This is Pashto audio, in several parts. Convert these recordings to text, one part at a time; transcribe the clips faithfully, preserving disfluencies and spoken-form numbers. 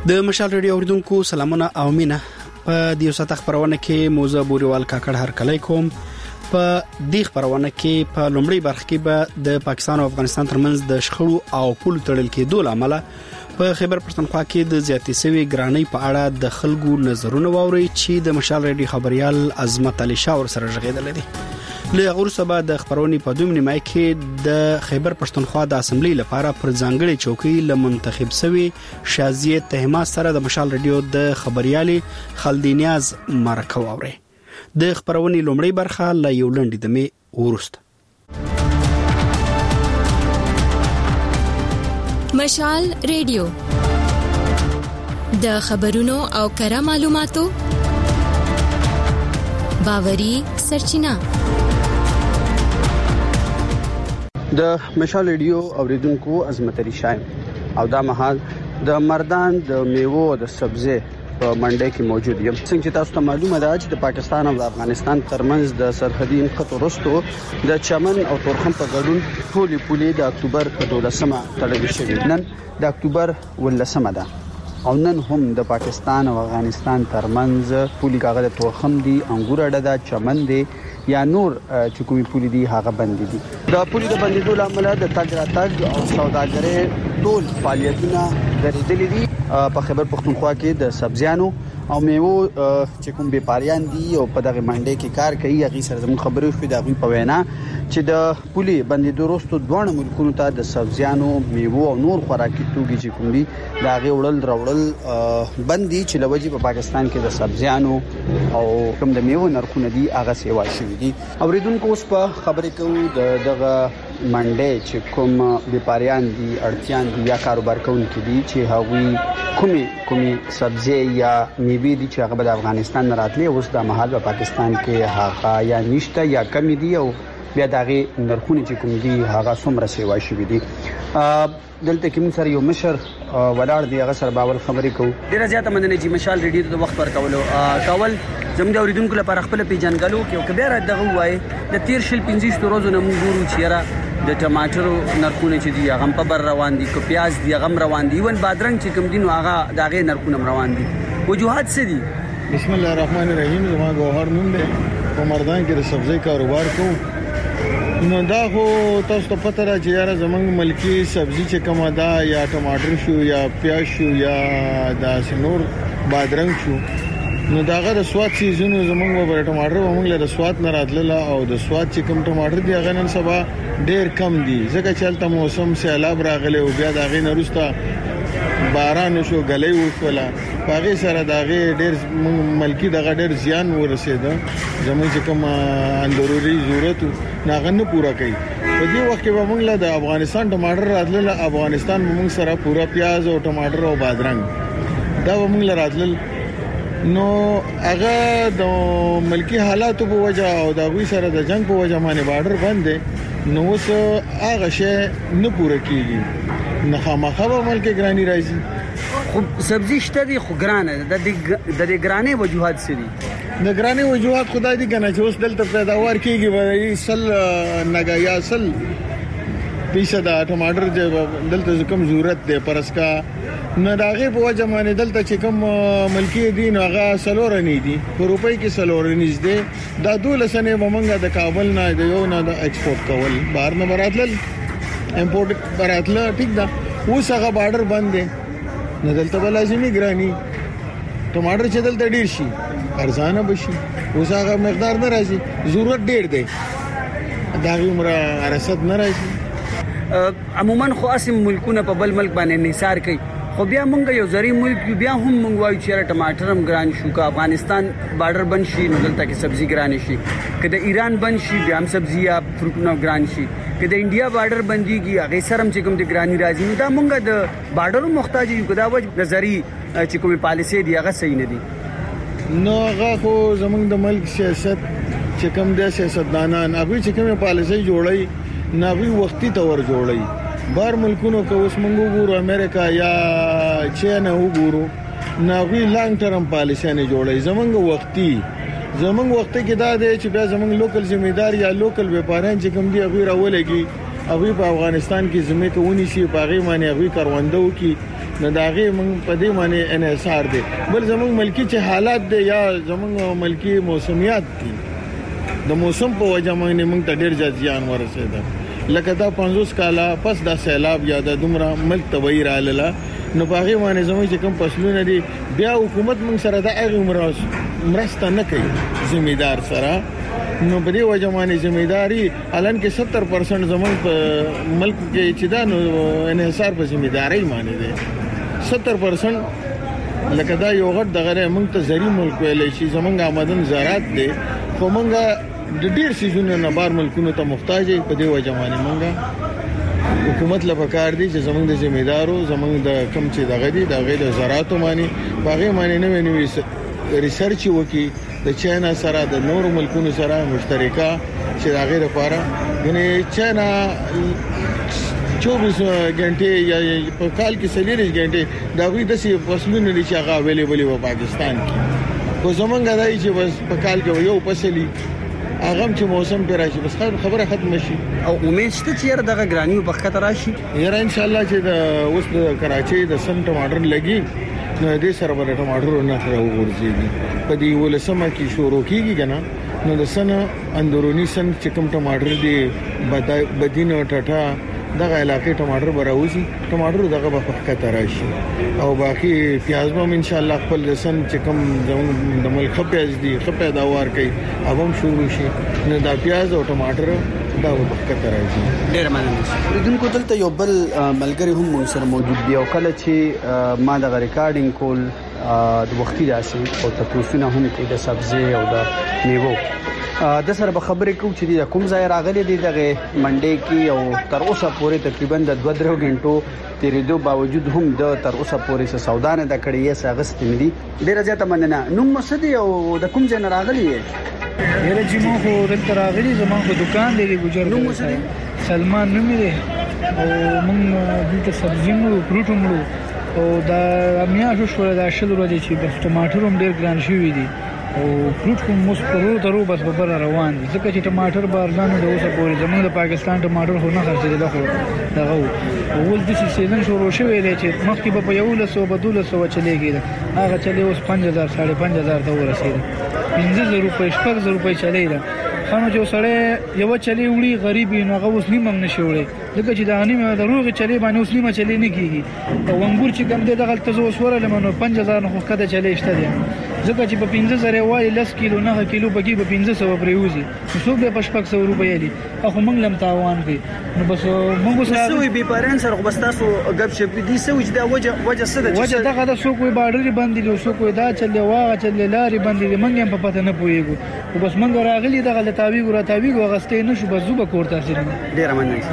د مشال ریډیو اوریدونکو سلامونه او مینه. په دې ساعت خبرونه کې موضوع بوريوال کاکړ هر کله کوم. په دې خبرونه کې په لومړی برخه کې به د پاکستان او افغانستان ترمنځ د شخړو او پول تړل کېدو لامل په خیبر پښتونخوا کې د زیاتې سوي ګرانۍ په اړه د خلکو نظرونه واوري چې د مشال ریډیو خبريال عظمت علي شاه ور سره ژغېدل دي. له غور سبا د خبرونې په دویم نیمه کې د خیبر پښتونخوا د اسمبلی لپاره پر ځانګړي چوکۍ له منتخب شوی شازیه تهماس سره د مشال ریډیو د خبريالي خلدینیاز مرکه واوري. د خبرونې لومړی برخه له یو لنډ دمه ورسته. مشال ریډیو د خبرونو او کره معلوماتو باوري سرچینه. د مشال ریډیو اوریدونکو عظمت علي شاه او دا مهال د مردان د میوو د سبزی په منډه کې موجود یم. څنګه چې تاسو ته معلومه ده چې د پاکستان او افغانستان ترمنځ د سرحدي نقطو وروسته د چمن او تورخم په ګډون ټولې پولې د اکتوبر په دولسمه تړل شوې. نن د اکتوبر ولسمه ده او نن هم د پاکستان او افغانستان ترمنځ پولي کاغذ تورخم دي، انګور اډه ده، چمن دي یا نور چې کومي پولي دي هغه بند دي. د پولي د بندیدو لامل د تګ راتګ او سوداګرۍ ټول فعالیتونه درېدلې دي. په خیبر پښتونخوا کې د سبزیانو او میوو چې کوم بیپاریان دي او په دغه منډه کې کار کوي هغه سره زموږ خبرې شوې د غوي په وینا چې د پولي بندیدو وروسته دوه ملکونو ته د سبزیانو، میوو او نور خوراکي توکي چې کوم دي دا غي وړل راوړل بندي چې لوجي په پاکستان کې د سبزیانو او کوم د میوو نرخونه دي هغه سیوا شوې دي. اوریدونکو اوس په خبرې کوو د دغه منډه چې کوم بیپاریان دي، اړتيان دي یا کاروبار کوونکي دي چې هغوی کومي کومي سبزی یا میوه دي چې هغه د افغانستان راتلي اوس د مهال په پاکستان کې هغه یا نشته یا کمی دي او بیا دغه نرخونه چې کوم دي هغه څومره سیوا شوي دي. دلته کوم سره یو مشر ولاړ دی هغه سره باور خبرې کوو. ډیره زیاته مننه چې مشال ریډیو ته وخت ورکولو. کاول زموږ د اوریدونکو لپاره خپل پیژنګلو کې او کبه را دغه وای د تیر شل پنځه ورځې نه موږ ګورو چې را د ټماټرو نرخونه چې دي هغه په بر روان دي، کو پیاز دي هغه روان دي، ون بادرنګ چې کوم دي نو هغه دغه نرخونه روان دي. وجوهات څه دي؟ بسم الله الرحمن الرحیم. زما ګوهر نوم دی، په مردان کې د سبزی کاروبار کوم. نو دا خو تاسو ته پته را چې یاره زمنګ ملکی سبزی چې کومه ده یا ټماټر شو یا پیاز شو یا د سنور بادرنګ شو نو داغه د سواد سیزونو زمنګ په ټماټر ومنګ له سواد نه راتله او د سواد چې کوم ټماټر دی هغه نن سبا ډیر کم دي ځکه چې الته موسم سیلاب راغلی او بیا داغه نه روسته باران شو غلې وکړه پاغه سره داغه ډیر ملکی دغه ډیر زیان ورسېده زموږ چې کوم اندروري ضرورت ناغه نه پورا کړي. په دې وخت کې به موږ له د افغانستان ټماټر راتلل، افغانستان موږ سره پورا پیاز او ټماټر او بادرنګ دا موږ له راتلل. نو هغه د ملکی حالاتو په وجه او د غوي سره د جنگ په وجه باندې بارډر بند دي نو اوس هغه شی نه پوره کیږي. نه خامخا به ملک ګرانی راځي. خو سبزی شته دي خو ګرانه د د ګرانه وجوهات سری د ګرانه وجوهات خدای دې کنه چې اوس دلته پیداوار کیږي وایي سل نګایا سل پیسه دا ټماټر دې دلته کم ضرورت دی پرسکا نه داغه په وجه باندې دلته چې کوم ملکی دي نو هغه سلور نه دي په روپۍ کې سلور نږدې دا دولسنه ومنګه د کابل نه د یو نه د ایکسپورټ کول بهر نه براتل امپورټ براتل ټیک دا اوس هغه بارډر بند دي نه دلته بل لازمي ګرانی ټماټر چې دلته ډیر شي ارزانه بشي اوس هغه مقدار نه راځي ضرورت ډیر دی دا عمره ارصد نه راځي. عموما خو اسیم ملکونه په بل ملک باندې انحصار کوي خو بیا مونږ یو زری ملک بیا هم مونږ وایو چې ټماټر هم ګران شو کا افغانستان بارډر بند شي نو دلته کې سبزی ګران شي کله ایران بند شي بیا هم سبزی یا فروټونه ګران شي کله انډیا بارډر بنديږي هغه سره هم چې کوم د ګرانی راځي نو دا مونږ د بارډرو محتاج یو دا وجه نظری چې کومه پالیسي دی هغه صحیح نه دي. نو هغه خو زمونږ د ملک سیاست چې کوم د سیاستدانان هغه چې کومه پالیسي جوړي ناوی وختي تور جوړي بار ملکونو که اوس موږ وګورو امریکا یا چین وګورو ناوی لانګ ټرم پالیسي نه جوړي زمونږ وختي زمونږ وخت کې دا دی چې بیا زمونږ لوکل ذمہدار یا لوکل وپاران چې کوم دی هغه راولېږي هغه په افغانستان کې زمې ته ونی شي باغې معنی هغه کاروندو کې نه داغه موږ په دې معنی انحصار دي. بل زموږ ملکی چې حالات دي یا زموږ ملکی موسمیات دي د موسم په وجه باندې موږ ته ډیر ځان ورسېده. لکه دا پنځوس کاله پس دا سیلاب یا د دومره ملک تبعی را لاله نو باغی باندې زموږ چې کوم فصلونه دي بیا حکومت موږ سره د هغه مرسته نه کوي ذمہدار سره. نو په دې وجه باندې ذمہداري الان کې ستر پرسنټ زموږ په ملک کې چې دا نو انحصار په ذمہداري باندې دي. ستر پرسنټ لکه دا یو غټ دغه موږ ته زری ملک ویلې شي زمونږ آمدن زراعت دي خو موږ د ډیر سيزونو نه بار ملکونو ته محتاج یو. په دې وجه باندې موږ حکومت له پکار دي چې زمونږ د ذمہدارو زمونږ د کم چې دغه دي د غیر زراعت باندې باغې باندې نه ونوي ریسرچ وکي د چاینا سره د نور ملکونو سره مشترکه چې د غیر لپاره غني چاینا چوبیس غنټه یا په کال کې سلیریش غنټه دا وی د سی فصلونو لري چې هغه اویلیبل و پاکستان کې. خو زمونږ دای چې بس په کال کې یو فصلي هغه چې موسم پر راشي بس خبره ختم شي. او امید شته چې دغه ګرانی په خطر راشي. یاره ان شاء الله چې د اوس د کراچي د سن ټماټر لګي نو دې سره به ټماټر نه راوورځي. په دې ولسمه کې شروع کیږي کنه نو د سن اندرونی سن چې کوم ټماټر دی بدینه ټټا دغه علاقې ټماټر براوځي ټماټر دغه په خطر راشي او باقي پیاز هم ان شاء الله خپل سن چې کوم د ملک پیاز دي خپل داوار کوي اوبم شروع شي نو دا پیاز او ټماټر دا په خطر راشي. ډیر مننه. دونکو دلته یو بل ملګری هم مون سره موجود دی او کله چې ما د ریکارډینګ کول د وختي داسې او تاسو نه هم کې د سبزی او د میوه د سره به خبرې کوم چې د کوم ځای راغلي دي دغه منډي کې او تر اوسه پورې تقریبا د دوه درو غنټو تیرېدو باوجود هم د تر اوسه پورې څه سودا نه د کړې یې ساغست ملي. ډیره زیاته مننه. نو مسدي او د کوم ځای راغلي یې؟ ډیره چې مو خو دلته راغلي زموږ په دکان دی ګجر نو مسدي سلمان نوم دی او موږ دلته سبزی مو فروټ مو او دا میاشو شو دا شل ورځې چې بس ټماټر هم ډیر ګران شوی دي او فروټ کوم مسترو درو بس په بر روان دي ځکه چې ټماټر بارزان د اوسه پورې زموږ د پاکستان ټماټر خو نه خرڅېدل خو دغه اول د سیزن شروع شوی دی چې مخکې په یو لسو بدول سو چلےږي هغه چلے اوس پنځه هزار ساڑھے پنځه هزار ته ورسېد. پنځه زره روپۍ شپږ زره روپۍ چلے خانو جو سړی یو چلی وړي غریب نو هغه اوس نیمه نشي وړي ځکه چې دا نیمه د روغ چلی باندې اوس نیمه چلی نه کیږي او انګور چې کم دی دغه تاسو اوس ورل منو پنځه هزار نه خو کده چلی شته دی ځکه چې په پنځه زره وای لس کیلو نه کیلو بګي په پنځه سو پریوزي نو څو به پښپک سو روپۍ دي اخو موږ لم تاوان کوي نو بس موږ سره سوي به پارن سره بس تاسو غب شپ دي سوي چې دا وجه وجه سده وجه دغه د سو کوئی باډر باندې له سو کوئی دا چلې واغه چلې لاري باندې موږ هم په پته نه پويګو او بس موږ راغلي دغه لتاوی ګور تاوی ګو غستې نشو بس زوبه کوړتا سره ډیر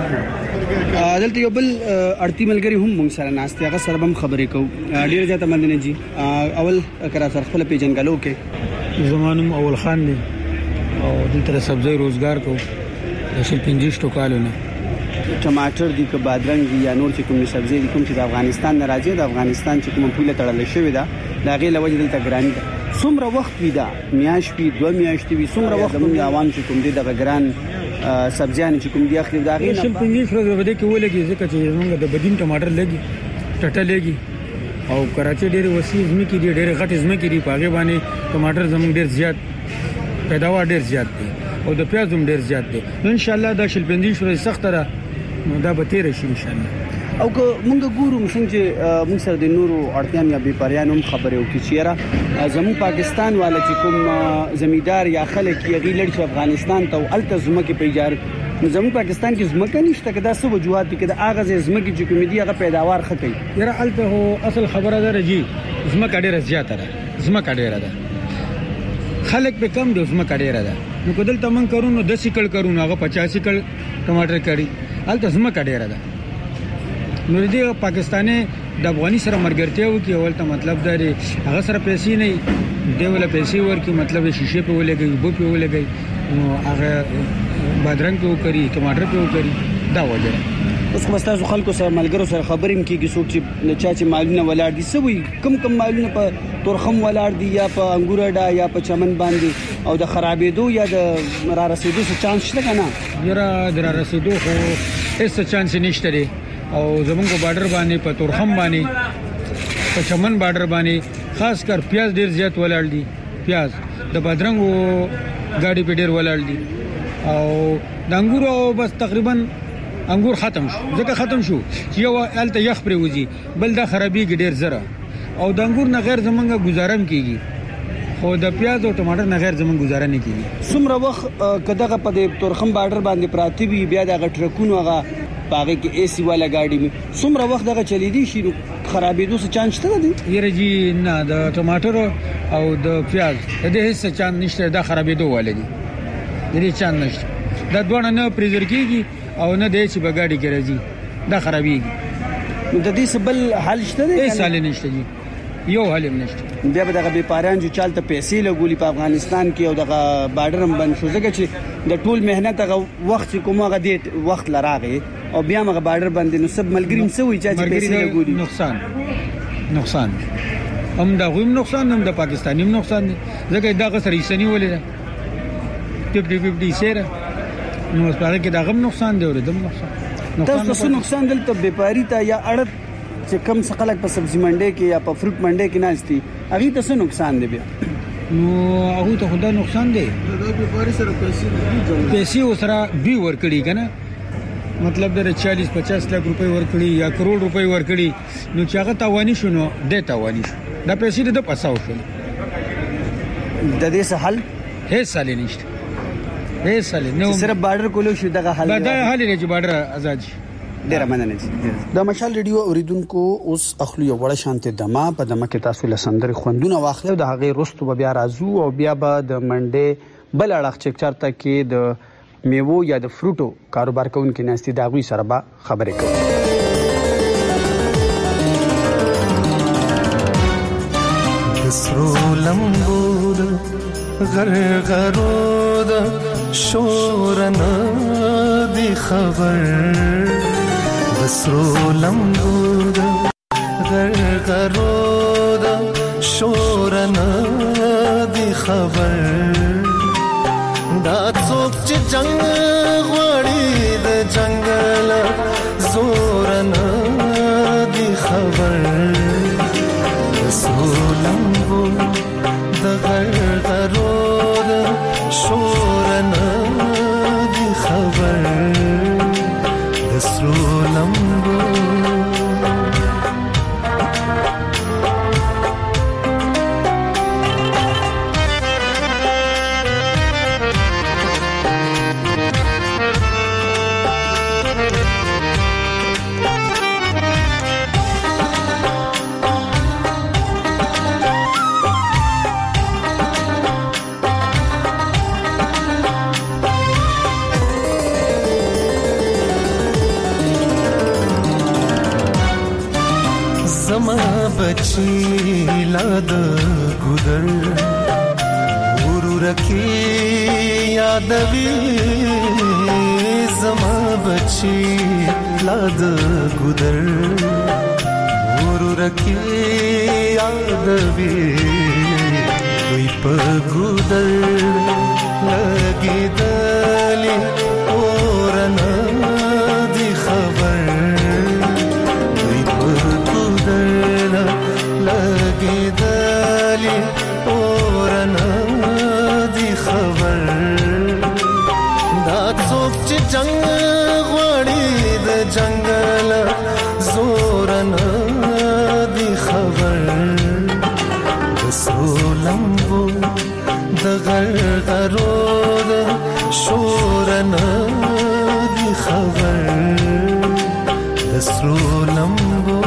مننه. دلته یو بل اړتي ملګری هم موږ سره ناشته هغه سره هم خبرې کوو. ډیر زیاته مننه جی. اول کرا سره خپل پیجنګلو کې زمانم اول خان دی او دلته سبزی روزګار کو رسل پنځه ټوکالونه ټماټر دي که بادرنګ دي یا نور چې کوم سبزی دي کوم چې د افغانستان نه راځي د افغانستان چې کوم پوله تړل شوی دا دا غي لوجه دلته ګران دي. څومره وخت وی دا میاش وی دوه میاشتې وی څومره وخت موږ عوام چې کوم دي د ګران سبزیان چې کوم دي اخر دا غي رسل پنځه ورځې بده کې ولګي ځکه چې موږ د بدین ټماټر لګي ټټه لګي او کراچي ډېر وسیع زمکې دي ډېر غټ زمکې دي پاګې باندې ټماټر زموږ ډېر زیات پیداوار ډېر زیات دي او د پیاز هم ډېر زیات دي. ان شاء الله دا شل پنځه ورځې سخت را نو دا به تیر شي ان شاء الله. او که موږ ګورو مثلا چې موږ سره د نورو اړتیان یا بیپاریان هم خبرې وکړي چې زموږ پاکستان والا چې کوم زمیدار یا خلک یې غیلړ چې افغانستان ته الته زمکه پیجار زموږ پاکستان کې زمکه نشته کدا څه وجوهات دي کدا اغاز زمکه چې کوم دي هغه پیداوار خکې یره الته هو اصل خبره ده رجی زمکه ډیره زیاته ده زمکه ډیره ده خلک به کم دي زمکه ډیره ده نو کدل تمن کرونو د سیکل کرونو هغه پچاس کل ټماټر کړي الته زمکه ډیره ده نو دې پاکستاني د افغاني سره مرګرتیا وکي اول ته مطلب دا دی هغه سره پیسې نه دی ولا پیسې ورکی مطلب شیشه په ولګي بو په ولګي نو هغه بادرنګ په وکړي ټماټر په وکړي دا وجه اوس خو تاسو خلکو سره ملګرو سره خبرې مکیږي څوک چې چا چې مالونه ولاړ دي سوي کم کم مالونه په تورخم ولاړ دي یا په انګورډا یا په چمن باندې او د خرابېدو یا د را رسیدو څه چانس شته کنه یره د را رسیدو خو هیڅ چانس نشته دی او زمونږ په بارډر باندې په تورخم باندې په چمن بارډر باندې خاص کر پیاز ډیر زیات ولاړ دي. پیاز د بادرنګو ګاډي په ډیر ولاړ دي او د انګورو بس تقریبا انګور ختم شو. ځکه ختم شو چې یو الته یخ پرې وځي بل دا خرابېږي ډیر زره او د انګور نه غیر زمونږه گزارم کیږي خو د پیاز او ټماټر نه غیر زمونږ گزاره نه کیږي. څومره وخت کداغه په دې تورخم بارډر باندې پراتی وي بیا د ټرکونو هغه پاغه کې اي سي والا ګاډي می څومره وخت دغه چلی دي شي خرابېدو څه چانس شته دي؟ یره جی نه د ټماټر او د پیاز د دې هیڅ چانس نشته دا خرابېدو والي دي. د دې چانس نشته دا دوه نه پریزر کیږي او نه د چې بغاډي کې راځي دا خرابېږي. نو د دې سبل حل شته دی؟ هیڅ حل نشته جی یو حل نشته. بیا به دغه بیپاریان چې چالت پیسې لګولي په افغانستان کې او دغه بارډر هم بند شو ځکه چې د ټول مهنت هغه وخت کومه غدي وخت لراغه او بیا هغه بارډر باندې نو سب ملګریم څه وی چې پیسې لګولي نقصان نقصان هم دا غویم نقصان هم د پاکستانیم نقصان ځکه دا غسر ایسنی ولې ده پچپن پچپن سره نو سپاره کې دا غم نقصان دی ور دم نقصان تاسو څه نقصان دلته بیپاری ته یا اړه چې کم څخلک په سبزی منډي کې یا په فروټ منډي کې ناشتي هغه ته څه نقصان دی بیا؟ نو هغه ته خدای نقصان دی دا بیپاری سره پیسې پیسې وسره دوی ورکړي کنه مطلب دا چالیس پچاس لک روپے ورکړي یا کروڑ روپے ورکړي نو چې هغه تاوانی شونه د تاوانی شو دا پیسې د پساو شول. د دې څه حل هیڅ حل نشته هیڅ حل نو صرف بارډر کولو شو دغه حل دا حل لري چې بارډر آزاد شي. ډیر مننه د مشال ریډیو اوریدونکو اوس اخلو یو وړه شانته دما په دمه کې تاسو له سندري خوندونه واخلو د هغه رستو بیا رازو او بیا به د منډه بل اړه چې چرته کې د میوو یا د فروټو کاروبار کوونکو ناستي دا غوي سره به خبرې کوي. سرو لمبود غرغرود شورن دی خبر سرو لمبود غرغرود شورن دی خبر دا څوک چې جنگ غوړي د جنگل زورن دی خبر سولمبو د غرغرود شورن دی خبر سولمبو बची लाद गुदर गुरु रखी यादवी जमा बची लाद गुदर गुरु रखी यादवी कोई पर गुदर लगी दली और न दी खबर कोई पर गुदर लगी दली और न दी खबर दा څوک چې جنگ غوړي د جنگل زور نه دی خبر سولمبو د غرغرود شور نه دی خبر د سولمبو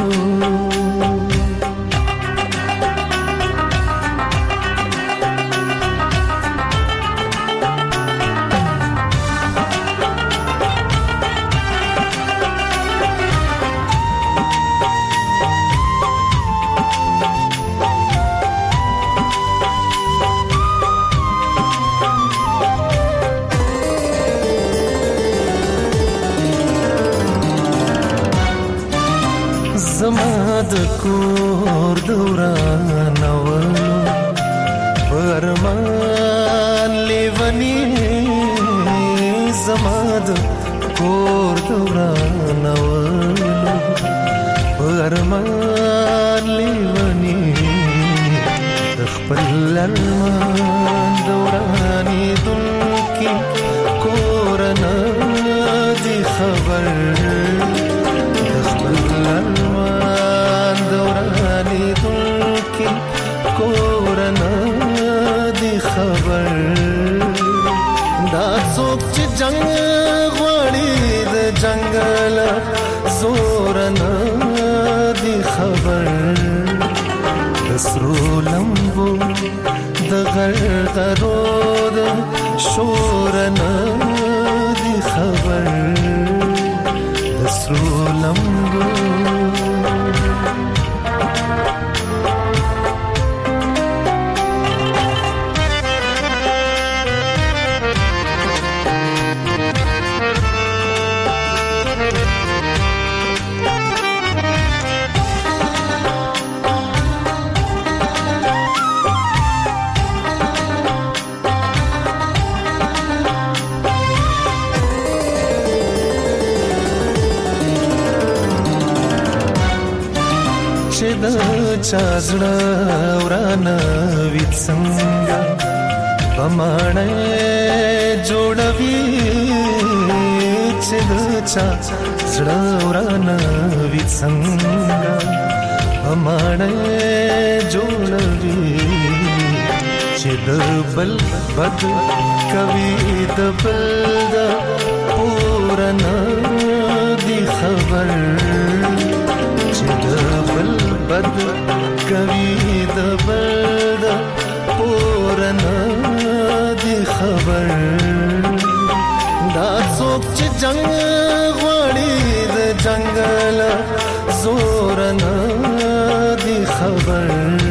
زماد کور دوران ولو فرمان لیونی زماد کور دوران ولو ارمان لیونی د خپل ارمان دورانی دل کی کورنا دی خبر د خپل ارمان دورانی دل کی کورنا دی خبر دا څوک چې جنگ غواړي د جنگل زور نه دی خبر دسرو لمبو د غرغرو د شور نه دی خبر دسرو لمبو چازړه ورانه ویت څنګه بمانه جوړوي چې د چا زړه ورانه ویت څنګه بمانه جوړوي چې د بل بد کوي د بل د پورنا دی خبر چې د بل بد کوي د بل پورنا دی خبر دا څوک چې جنگ غواړي د جنگل زور نه دی خبر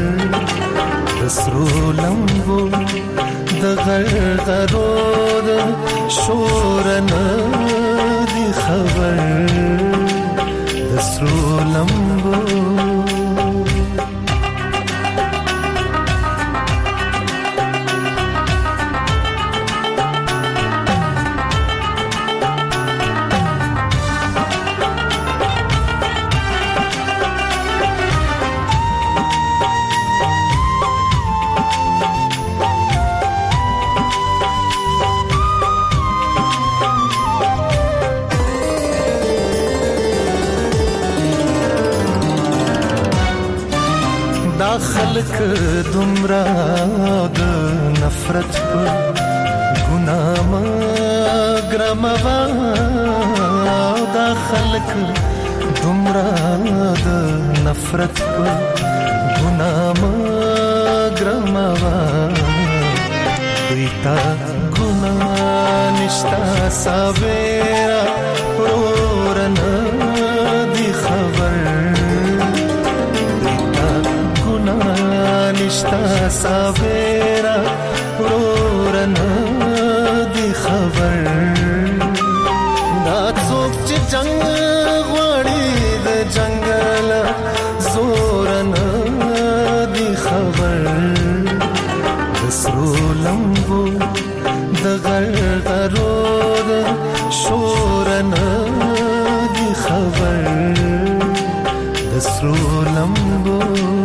دسرو لمبو د غرغرو د شور نه دی خبر دسرو لمبو خلق دمرا د نفرت په ګناه مګرموا دا خلق دمرا د نفرت په ګناه مګرموا ویتا ګناه نشتا ساویرا ورنا دی خبر نشتا ساویرا ورورنا دی خبر دا څوک چې جنگ غواړي د جنگل زورنا دی خبر دسرو لمبو د غرغرو د شورنا دی خبر دسرو لمبو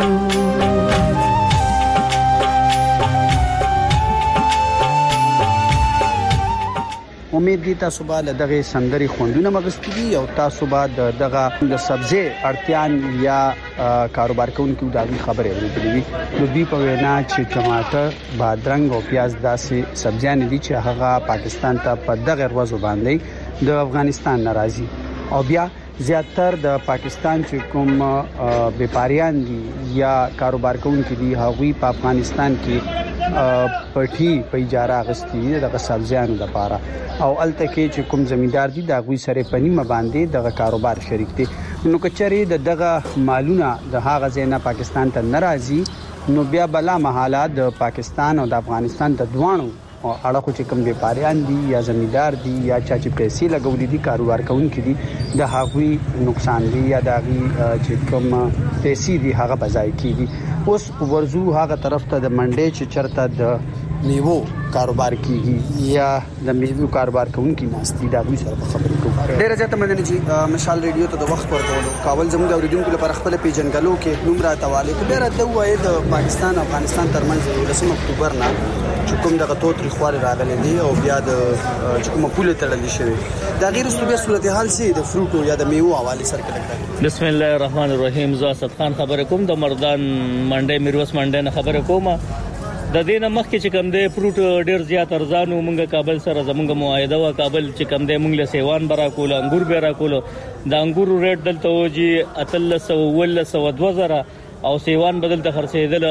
امید دي تاسو به دغه سندري خوندونه مغستګي او تاسو به دغه د سبزی اړتیان یا کاروبار کوونکو د خبرې ورېدلې نو دوی په وینا چې ټماټر بادرنګ او پیاز داسې سبزیان دي چې هغه پاکستان ته په دغه ورځو باندې د افغانستان ناراضي او بیا زیاتر د پاکستان چې کوم بیپاریان دي یا کاروبار کوونکي دي هغوی په افغانستان کې پټي په اجاره غستې د سبزیانو لپاره او الته کې چې کوم زمیندار دي دا غوي سره پنی مباندې دغه کاروبار شریک دي نو کچري دغه مالونه د هغه ځای پاکستان ته ناراضي نو بیا بلا محاله د پاکستان او د افغانستان د دوانو اړه چې کوم بیپاریان دي یا زمیندار دي یا چا چې پیسې لګولې دي کاروبار کوونکي دي د هغوی نقصان دي یا د هغوی چې کوم پیسې دي هغه بځای کیږي اوس ورزو هغه طرف ته د منډې چې چرته د میوو کاروبار کیږي یا د میوو کاروبار کوونکي ناستي دا دوی سره خبرې کوي. ډیره زیاته مننه چې مشال ریډیو ته د وخت ورکولو کابل زموږ اوریدونکو لپاره خپل پیژنګلو کې نوم را تواله کې ډیره د وای د پاکستان او افغانستان ترمنځ لسم اکتوبر نه چې کوم دغه توت رخوار راغلي دي او بیا د چې کومه پوله تړلې شوی دا غیر صوبې صورتحال سي د فروټو یا د میوو حواله سره کړه. بسم الله الرحمن الرحیم. زه اسد خان خبرې کوم د مردان منډه میروس منډه نه خبرې کوم. د دینه مخکې چې کوم دی فروټ ډیر زیات ارزانو مونږه کابل سره زمونږه معاهده وا کابل چې کوم دی مونږ له سیوان برا کول انګور به را کول د انګورو ریټ دلته وږي اتلس او ولس او دوه زره او سیوان بدل ته خرڅېدل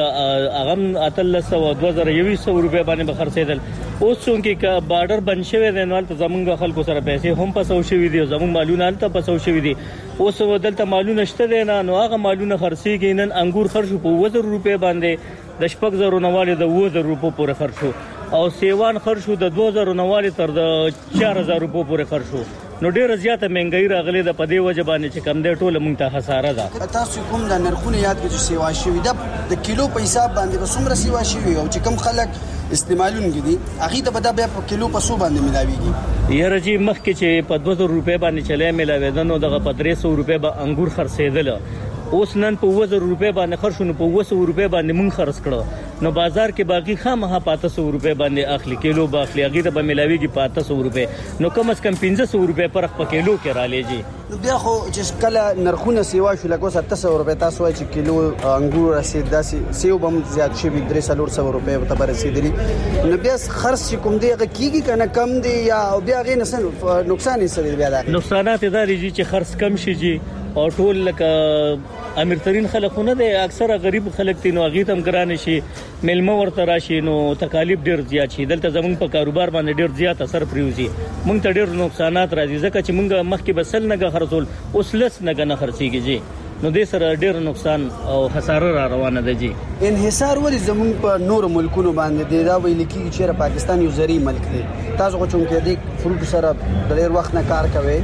هغه اتلس او دوه زره یویس سو روپیا باندې به خرڅېدل. اوس څنګه کې بارډر بند شوی دی نو ته زمونږ خلکو سره پیسې هم پسو شوی دي زمونږ مالونه ته پسو شوی دي. اوس دلته مالونه شته دی نه نو هغه مالونه خرڅېږي نن انګور خرڅ په وزر روپیا باندې د شپږ زرو نواله د وو زرو په پورې خرڅو او سیوان خرڅو د دوه زرو نواله تر د چار زرو په پورې خرڅو. نو ډیره زیاته مهنګای راغلي د پدې وجه باندې چې کم دی ټوله مونږ ته خساره ده. تاسو کوم د نرخونه یاد کړئ چې سیوا شوی د کیلو په حساب باندې به څومره سیوا شوی او چې کم خلک استعمالون دي هغه ته به د کیلو په سو باندې ملاويږي. یاره جی مخکې چې په دوه زره روپیا باندې چلې ملاوي نو دغه په درې سوه روپیا به انګور خرڅېدل. اوس نن په وزر روپیا باندې خرڅونه په وسو روپیا باندې مونږ خرڅ کړو نو بازار کې باقي خامخا پاته سو روپیا باندې اخلي کیلو باخلي هغه ته به ملاويږي پاته سو روپیا نو کم از کم پنځه سو روپیا پرخ په کیلو کې را لېږي. بیا خو چې کله نرخونه سیوا شو لکه سته سو روپیا تاسو وایي چې کیلو انګور رسید داسې سیو بم زیات شي درې سلور سو روپیا ته برسېدلی نو بیا خرڅ کوم دی کیږي کنه کم دی یا بیا غي نسن نقصان یې سره بیا دا نقصانات دا لري چې خرڅ کم شي جی او ټول لکه امیر ترين خلکونه دي اکثره غریب خلک دي نو هغه تم ګران شي ملمه ورته راشي نو تکالیف ډیر زیات شي دلته زمونږ په کاروبار باندې ډیر زیات اثر پریوزي مونږ ته ډیر نقصانات راځي ځکه چې مونږ مخکې بسل نه خرڅول اوس لس نه نه خرڅيږي جی نو دې سره ډیر نقصان او خساره را روانه ده جی. انحصار ولې زمونږ په نور ملکونو باندې دی دا ویل کیږي چې پاکستان یو زری ملک دی تاسو خو چونکې د فروټ سره د ډیر وخت نه کار کوي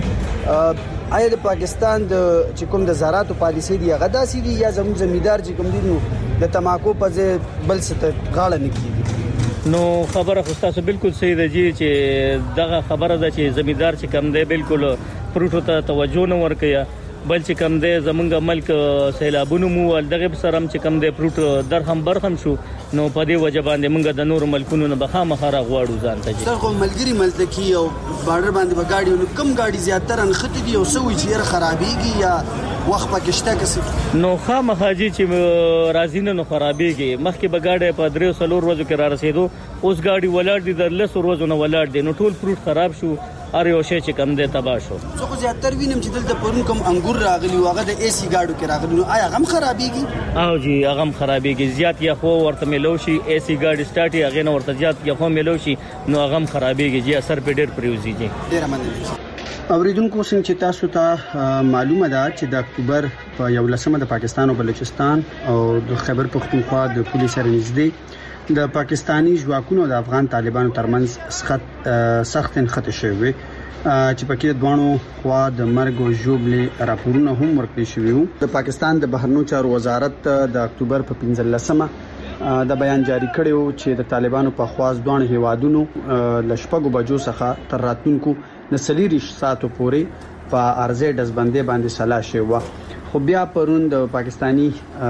آیا د پاکستان د چې کوم د زراعت پالیسي دی هغه داسې دي یا زموږ زمیدار چې کوم دي نو د تماکو په ځای بل څه ته غاړه نه کیږي؟ نو خبره خو تاسو بالکل صحیح ده جی چې دغه خبره ده چې زمیدار چې کم دی بالکل فروټو ته توجه نه ورکوي بل چې کم دی زمونږ ملک سیلابونو مو ول دغه سرم چې کم دی فروټ درهم برهم شو نو په دې وجه باندې مونږ د نور ملکونو نه بخامه خره غواړو ځان ته. سر خو ملګری ملتکی او بارډر باندې بغاډي نو کم گاډي زیاتره انختی دي او سوي چې خرابېږي یا وخت پکشته کسي نو خامخا جی چې راځینه نو خرابېږي مخکې بغاډي په درې سلور ورځو کې را رسیدو اوس گاډي ولاړ دي د لس ورځو نه ولاړ دي نو ټول فروټ خراب شو ار یو شی چې کم دی تبا شو. زه خو زیاتره وینم چې دلته پرون کوم انګور راغلی هغه د اي سي گاډو کې راغلی نو آیا غم خرابېږي؟ او جی هغه هم خرابېږي زیات یا خو ورته ملو شي اي سي گاډي سٹارټي هغه نه ورته زیات یا خو ملو شي نو هغه هم خرابېږي جی اثر په ډېر پریوزي جی. ډېر مننه. اوریدونکو څنګه چې تاسو ته معلومه ده چې د اکتوبر په یو لسمه د پاکستان او بلوچستان او د خیبر پختونخوا د پولیس سره نږدې د پاکستانی ځواکونو د افغان طالبانو ترمنځ سخت سخت انخته شوی چې پکې د دوانو خوا د مرګ او ژوبلې راپورونه هم ورکړي شوی وو. د پاکستان د بهرنیو چارو وزارت د اکتوبر په پنځه لسمه د بیان جاری کړو چې د طالبانو په خواز دوه هیوادونو د شپږو بجو څخه تر راتلونکو د سلیریش ساتو پورې په ارزه دزبندې باندې سلا شوی خو بیا پرون د پاکستانی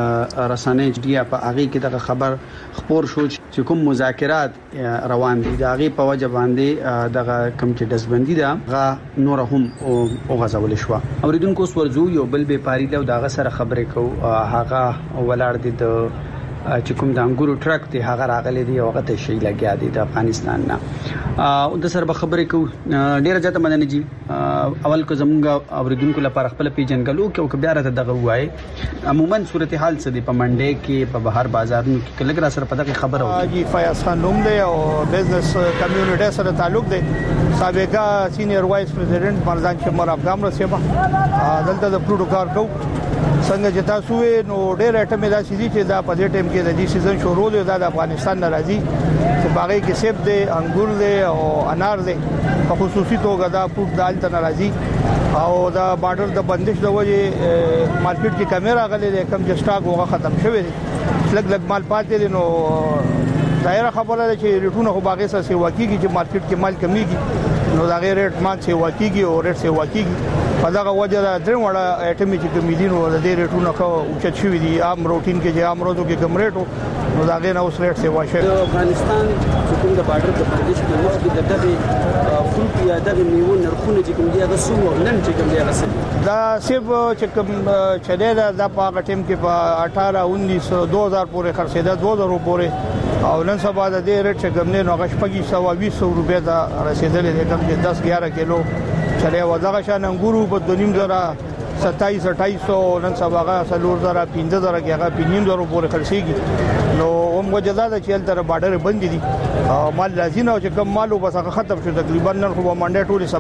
رسنۍ ډیا په هغه کې دغه خبر خبر شو چې کوم مذاکرات روان دي د هغه په وجه باندې دغه کم چې دزبندي ده غا نور هم او غزول شو. اوریدونکو سورزو یو بل به پاری له دغه سره خبرې کو هغه ولاړ دي د چې کوم د انګورو ټرک ته هغه راغلي دی هغه ته شي لګیا دي د افغانستان نه او د سره خبرې کو ډیره ځته مدني جی اول کو زمونږ اوریدونکو لپاره خپل پیجنګلو کې او بیا راته دغه وای عموما صورتحال څه دی په منډه کې په بهر بازارونو کې کله را سره پته خبره وای جی فیاض خان نوم دی او بزنس کمیونټي سره تعلق دی سابقا سینیئر وایس پریزیډنټ مرزان شمر افغان رسېبا دلته د پروتو کار کو څنګه چې تاسو نو ډېر اټمې دا سيدي چې دا په دې ټیم کې د دې سیزن شروع دی دا د افغانستان ناراضي چې باغې کې سیب دی انګور دی او انار دی په خصوصي توګه دا فوډ دال ته ناراضي او دا بارډر د بندش د وجه مارکیټ کې کیمرا غلې کم چې سٹاک وغه ختم شوی دی لګ لګ مال پاتې دي نو ظاهر خبره ده چې ریټونه خو باغې سره سیوا کیږي چې مارکیټ کې مال کمیږي نو دا غیر ریټ مان سیوا کیږي او ریټ سیوا کیږي په دا وجه دا درې وړه ایټمی چې کمیدینو د دې ریټونه خو اوچت شوی دي عام روټین کې چې عام روزو کې کم ریټو نو دا غیر اوس ریټ سیوا شي د افغانستان چې کوم د بارډر د بندش په مخ کې د دغه فروټ یا دغه میوه نرخونه چې کوم دي هغه سو نن چې کوم دي هغه دا سیب چې کوم چلے دا په هغه ټیم کې په اٹھارہ انیس دو هزار پورې خرڅېده دو هزار پورې او نن سبا د دې ریټ چې کوم نه نو غشپږی سو بیس سو روپیا دا رسیدلې ده کوم چې دس ګیارہ کیلو چلے وځه شان انګورو په دونیم زرا ستایس اٹھائیس سو نن سبا غا سلور زرا پنځه زرا کې هغه پنځم زرا پورې خرڅېږي نو هم وجدا د چیل تر بارډر بند دي او مال لازم او چې کم مالو بس هغه ختم شو تقریبا نن خو باندې ټولې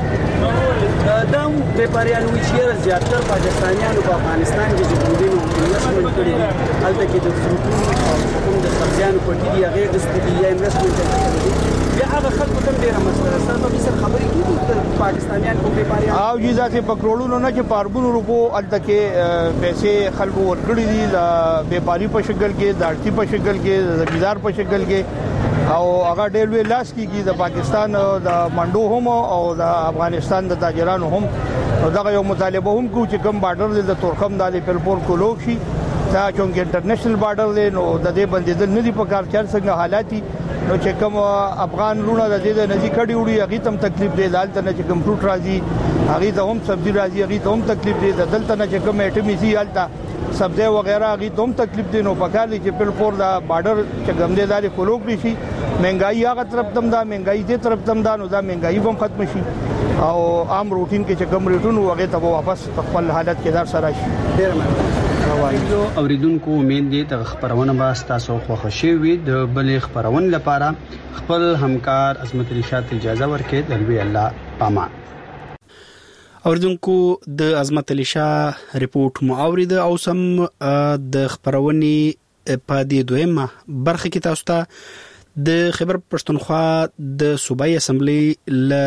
صفاش دا بیپاریان وی چې زیاتره پاکستانیانو په افغانستان کې چې ګوندینو انویسټمنټ کړی دي هلته کې د فروټونو او کوم د سبزیانو پټي دی هغه غستې یا انویسټمنټ کړی بیا هغه خلکو ته ډیره مسله ستاسو په سر خبرې کیږي پاکستانیان کوم بیپاریان او جی ذاتي په کروڑونو نه چې پاربونو روپو هلته کې پیسې خلکو ورکړي دي د بیپاری په شکل کې د اړتي په شکل کې د زمیدار په شکل کې او هغه ډېر وی لاس کیږي د پاکستان د منډو هم او د افغانستان د تاجرانو هم او دا یو مطالبه هم کو چې کوم بارډر د تورخم د پلپور کولوک شي دا چونګ انټرنیشنل بارډر دی نو د دې بندیدل نه دی په کار چل څنګه حالاتي نو چې کوم افغان لونه د دې د نزي کډي وړي هغه تم تکلیف دی دالته نه چې کوم فروټ راځي هغه ته هم سبزی راځي هغه ته هم تکلیف دی دلته نه چې کوم ایټمی سي حالته سبزی وغیرہ هغه ته هم تکلیف دی نو په کار دي چې پلپور دا بارډر چې ګمدې داري کولوک شي مهنګای هغه طرف تم دا مهنګای دې طرف تم دا نو دا مهنګای هم ختم شي او عام روټین کې چې کوم ریټونو هغه ته واپس خپل حالت کې دار سره شي ډیر مننه یو اوریدونکو امید دي د خبرونه با تاسو خوښ شوي د بلې خبرونه لپاره خپل همکار عظمت رشاد اجازه ورکړي د وی الله پامان اوریدونکو د عظمت علی شاه ریپورت مو اورید او سم د خبرونې په دې دویمه برخه کې تاسو ته د خیبر پښتونخوا د صوبایي اسمبلی ل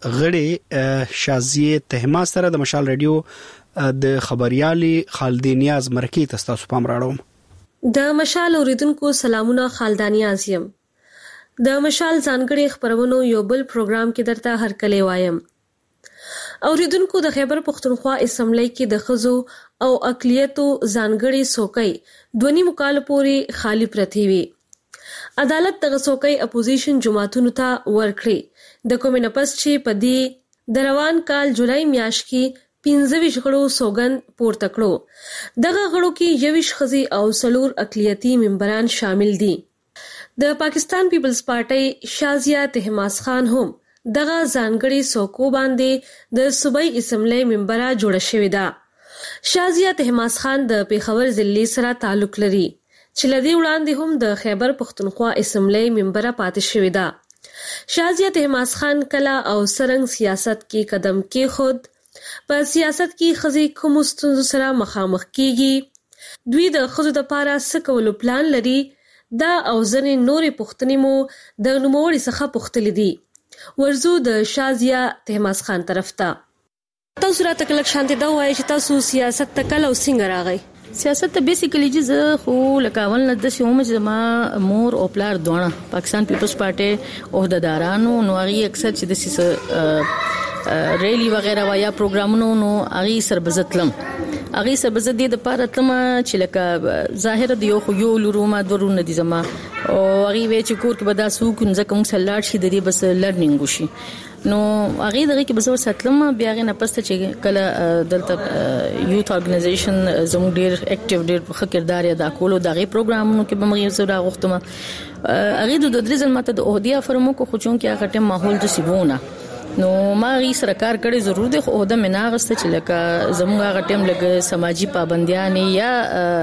غړي شازیه تهما سره د مشال رادیو د خبريالي خالدی نیاز مرکی تاسو پام راړم د مشال اوریدونکو سلامونه خالدانی ازیم د مشال ځانګړي خبرونو یو بل پروګرام کې درته هرکلی وایم اوریدونکو د خیبر پښتونخوا اسمبلی کې د خزو او اقلیتو ځانګړي سوکۍ دونی مکال پوري خالی پرتی وي عدالت د غسوکۍ اپوزیشن جماعتونو ته ورکړي د کومې نپس چې په دې د روان کال جولای میاشت کې پنځه ویشت غړو سوګند پورته کړو دغه غړو کې یویش خزي او سلور اقلیتی ممبران شامل دي د پاکستان پیپلز پارټي شازیه تهماس خان هم دغه ځانګړي سوکو باندې د صوبایي اسمبلی ممبره جوړه شوې ده شازیه تهماس خان د پیښور ضلع سره تعلق لري چې لدی وړاندې هم د خیبر پښتونخوا اسمبلی ممبره پاتې شوې ده شازیه تهماس خان کلا او سرنګ سیاست کې قدم کې خود په سیاست کې خزي کوم ستونزو سره مخامخ کیږي دوی د خزو د پاره سکولو پلان لري دا او ځنې نورې پوښتنې مو د نوموړي څخه پوښتلې دي ورزو د شازیه تهماس خان طرف ته تاسو راته کله شانتي دا وایي چې تاسو سیاست ته کله وسنګ راغی سیاست ته بیسیکلی چې خو لکاول نه د شوم چې ما مور او پلار دوه پاکستان پیپلز پارټي عہدیدارانو نو هغه اکثر چې د سیس ریلی وغیرہ وایا پروګرامونو نو اغي سربزتلم اغي سربزت دي د پاره تم چې لکه ظاهر دی خو یو لروما درونه دي زما او اغي وی چې کور کې بدا سوق نځکه موږ سلاړ شي د دې بس لرنینګ وشي نو اغي دغه کې بزور ساتلم بیا غي نه پسته چې کله دلته یوث اورګنایزیشن زموږ ډیر اکټیو ډیر خکردار ادا کولو دغه پروګرامونو کې به موږ زړه غوښتم اغي د درې ځل ماته د اودیا فرمو کو خو چون کې هغه ټیم ماحول د سیبونه نو ما غي سرکار کړي ضرور دي خو د مناغسته چې لکه زموږ هغه ټیم لګ سماجی پابندیاں یا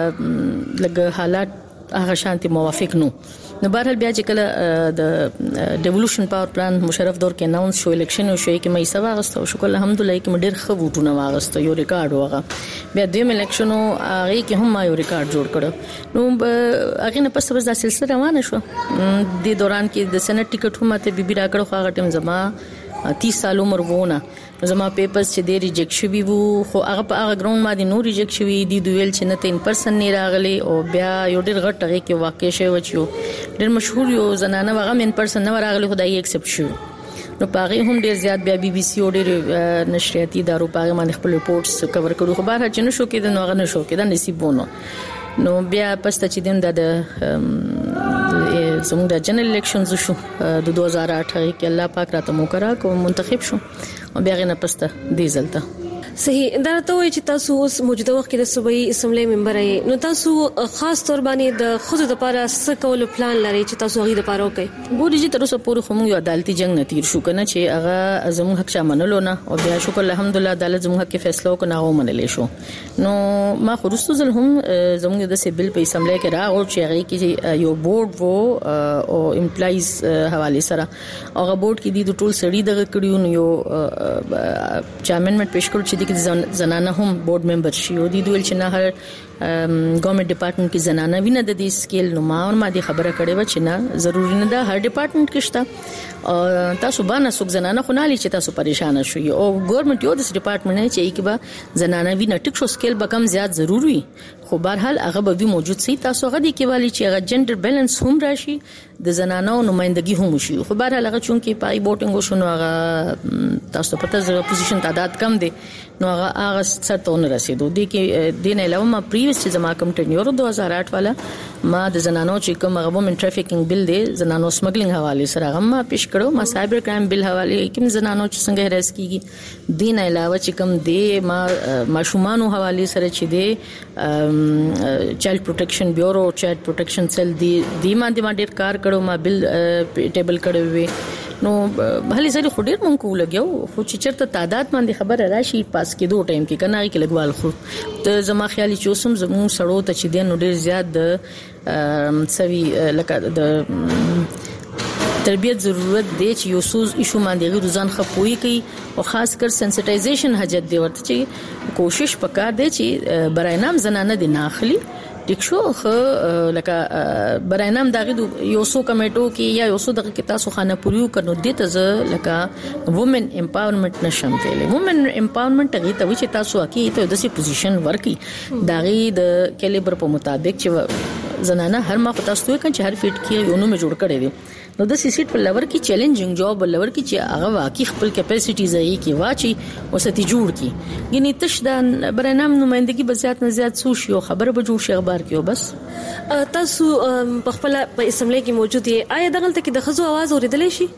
لګ حالات هغه شانتي موافق نو نو بهر بیا چې کله د ډیولوشن پاور پلان مشرف دور کې اناونس شو الیکشن شو کې مې سبا غسته او شکر الحمدلله کې مډیر خو وټونه واغسته یو ریکارډ وغه بیا د الیکشن هغه کې هم ما یو ریکارډ جوړ کړو نو هغه نه پس بس د سلسله روانه شو د دوران کې د سنټ ټیکټ هم ته بي بي راکړو هغه ټیم زما تیس سال عمر وونه زما پیپرز چې د ریجیکټ شوی وو خو هغه په هغه ګراوند باندې نو ریجیکټ شوی دي دویل چې نه ته ان پرسن نه راغلي او بیا یو ډېر غټ هغه کې واقع شوی و چې ډېر مشهور یو زنانه هغه ان پرسن نه راغلي خدای ایکسپټ شو نو پاره هم ډېر زیات بیا بي بي سي او ډېر نشریاتي دارو پاره باندې خپل ریپورتس کور کړو خو بهر چې نشو کې د نو هغه نشو کې د نصیبونو نو بیا پسته چې دین د زموږ د جنرال الیکشنز شو د دوه هزار اته کې الله پاک راته مو کرا کوم منتخب شو او بیا غنه پسته دی زلته صحیح دا ته وایي چې تاسو اوس موجوده وخت کې د صوبایي اسمبلی ممبر یې نو تاسو خاص تور باندې د خود د لپاره څه کول پلان لري چې تاسو هغه لپاره وکړي ګوري چې تر اوسه پورې خو موږ عدالتي جنگ نتیر شو کنه چې هغه زموږ حق شامنلو نه او بیا شکر الحمدلله عدالت زموږ حق فیصله وکړه او منلې شو نو ما خرستو زل هم زموږ د سیبل په اسمبلی کې راغو چې هغه کې یو بورډ وو او امپلایز حواله سره هغه بورډ کې د ټول سړي دغه کړیو نو یو چیرمنټ پېښ کړ چې د زنانه هم بورډ ممبر شي او د دویل چې نه هر ګورنمنت ډپارټمنټ کې زنانه وینه د دې سکیل نو ما اور ما دې خبره کړې و چې نه ضروري نه ده هر ډپارټمنټ کې شته او تاسو باندې څوک زنانه خو نه لې چې تاسو پریشان شئ او ګورنمنت یو د ډپارټمنټ نه چې کې به زنانه وینه ټیک شو سکیل به کم زیات ضروري خو بهرحال هغه به موجود سي تاسو غدي کې والی چې هغه جندر بیلانس هم راشي د زنانو نمائندګي هم شي خو بهرحال هغه چون کې پای ووټینګ شو نو هغه تاسو پته زره پوزیشن تعداد کم دي نو هغه هغه ستونه رسیدو دي کې دین علاوه ما پریویس چې زما کم ټنیور دوه هزار اته والا ما د زنانو چې کوم هغه وومن ټرافیکینګ بل دی زنانو سمګلینګ حواله سره هغه ما پیش کړو ما سایبر کرائم بل حواله کوم زنانو چې څنګه هراس کیږي دین علاوه چې کوم دی ما ماشومانو حواله سره چې دی چایلډ پروټیکشن بیورو چایلډ پروټیکشن سیل دی دی ما د ما ډیر کار کړو ما بل ټیبل کړو وی نو هلي سره خو ډیر مونږ ولګیو خو چې چرته تعداد باندې خبره راشي پاس کې دوه ټایم کې کنه کې لګوال خو ته زما خیالي چوسم زمو سړو ته چې دین ډیر زیات د سوي لکه د تربیت ضرورت دی چې یو سوز ایشو باندې غو ځان خپوي کوي او خاص کر سنسټایزیشن حاجت دی ورته چې کوشش وکړ دی چې برای نام زنانه دی ناخلي ټیک شو خو لکه برای نام دغه یو سو کمیټو کې یا یو سو دغه کې تاسو خانه پوریو کړو د ته ز لکه وومن امپاورمنت نشم ویلې وومن امپاورمنت هغه ته چې تاسو اکی ته د سي پوزیشن ورکی دغه د کیلیبر په مطابق چې زنانه هر ما خو تاسو کې چې هر فیټ کې یو نو مې جوړ کړی دی نو د سی سیټ په لور کې چیلنجینګ جاب لور کې چې هغه واقعي خپل کیپاسټیز یې کې واچي او ستې جوړ کی یعنی تش د برنامه نمائندګي بزیات نه زیات سوشي او خبره به جوړ شي اخبار کې بس تاسو په خپل په اسمبلی کې موجود یې آیا دغه ته کې د خزو आवाज اوریدل شي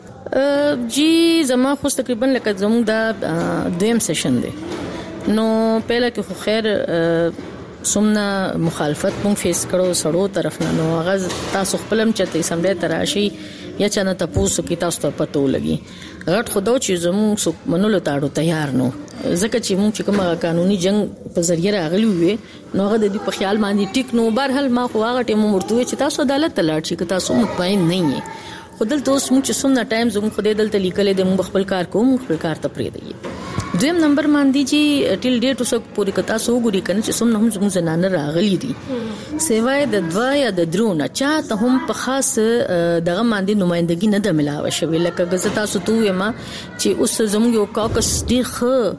جی زما خو تقریبا لکه زموږ د دویم سیشن دی نو پهله کې خو خیر سمنا مخالفت مونږ فیس کړو سړو طرف نه نو هغه تاسو خپلم چته اسمبلی تراشي یا چانه تاسو کې تاسو ته پته ولګي غټ خداو چې زموږ سو منلو تاړو تیار نو ځکه چې مونږ چې کومه قانوني جنگ په ذریعہ راغلی وي نو هغه د دې په خیال باندې ټیک نو بهرحال ما خو هغه ټیم مرتوي چې تاسو عدالت ته لاړ شئ که تاسو مطمئن نه یې خدل تاسو مونږ چې څومره ټایم زموږ خدای دلته لیکلې د مونږ خپل کار کوم خپل کار ته پرې دی دویم نمبر باندې چې ټیل ډیټ اوسه پوری کتا سو ګوري کنه چې څومره هم زموږ زنانه راغلي دي سیوای د دوا یا د درونه چاته هم په خاص دغه باندې نمائندګي نه د ملاوي شوی لکه غزتا سو تو ما چې اوس زموږ یو کاکس ډیر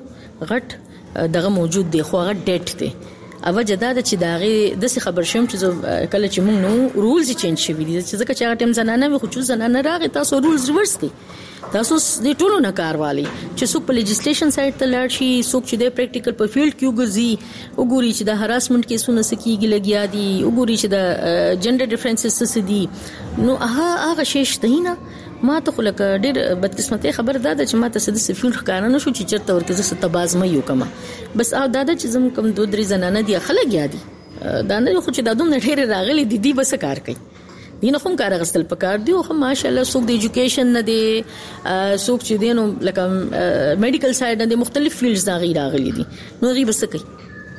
خ غټ دغه موجود دی خو هغه ډیټ دی اوجه دا چې داغه د خبر شوم چې کله چې موږ نو رولز چینج شوی دي چې ځکه چې هغه ټیم زنانه وي خو چې زنانه راغی تاسو رولز ریورس دي تاسو د ټولو نه کاروالي چې څوک په لیجسلیشن سایت ته لاړ شي څوک چې د پریکټیکل په فیلډ کې وګرځي وګوري چې د هراسمنت کیسونه سکیږي لګیا دي وګوري چې د جنډر ډیفرنسز څه دي نو هغه هغه شیش ته نه ما ته خلک ډېر بدقسمتي خبر ده چې ما ته سد سفیل ښکارا نه شو چې چرته ورته زه تبازمه یو کما بس او دا چې زم کوم دوه درې زنانه دي خلک یادي دا نه خو چې د دوم ډېر راغلي دي دي بس کار کوي دینه کوم کار غستل پکار دی او ماشاءالله څوک د ایجوکیشن نه دی څوک چې دینو لکه میډیکل سایډ نه دی مختلف فیلډز دا غیر راغلي دي نو غي بس کوي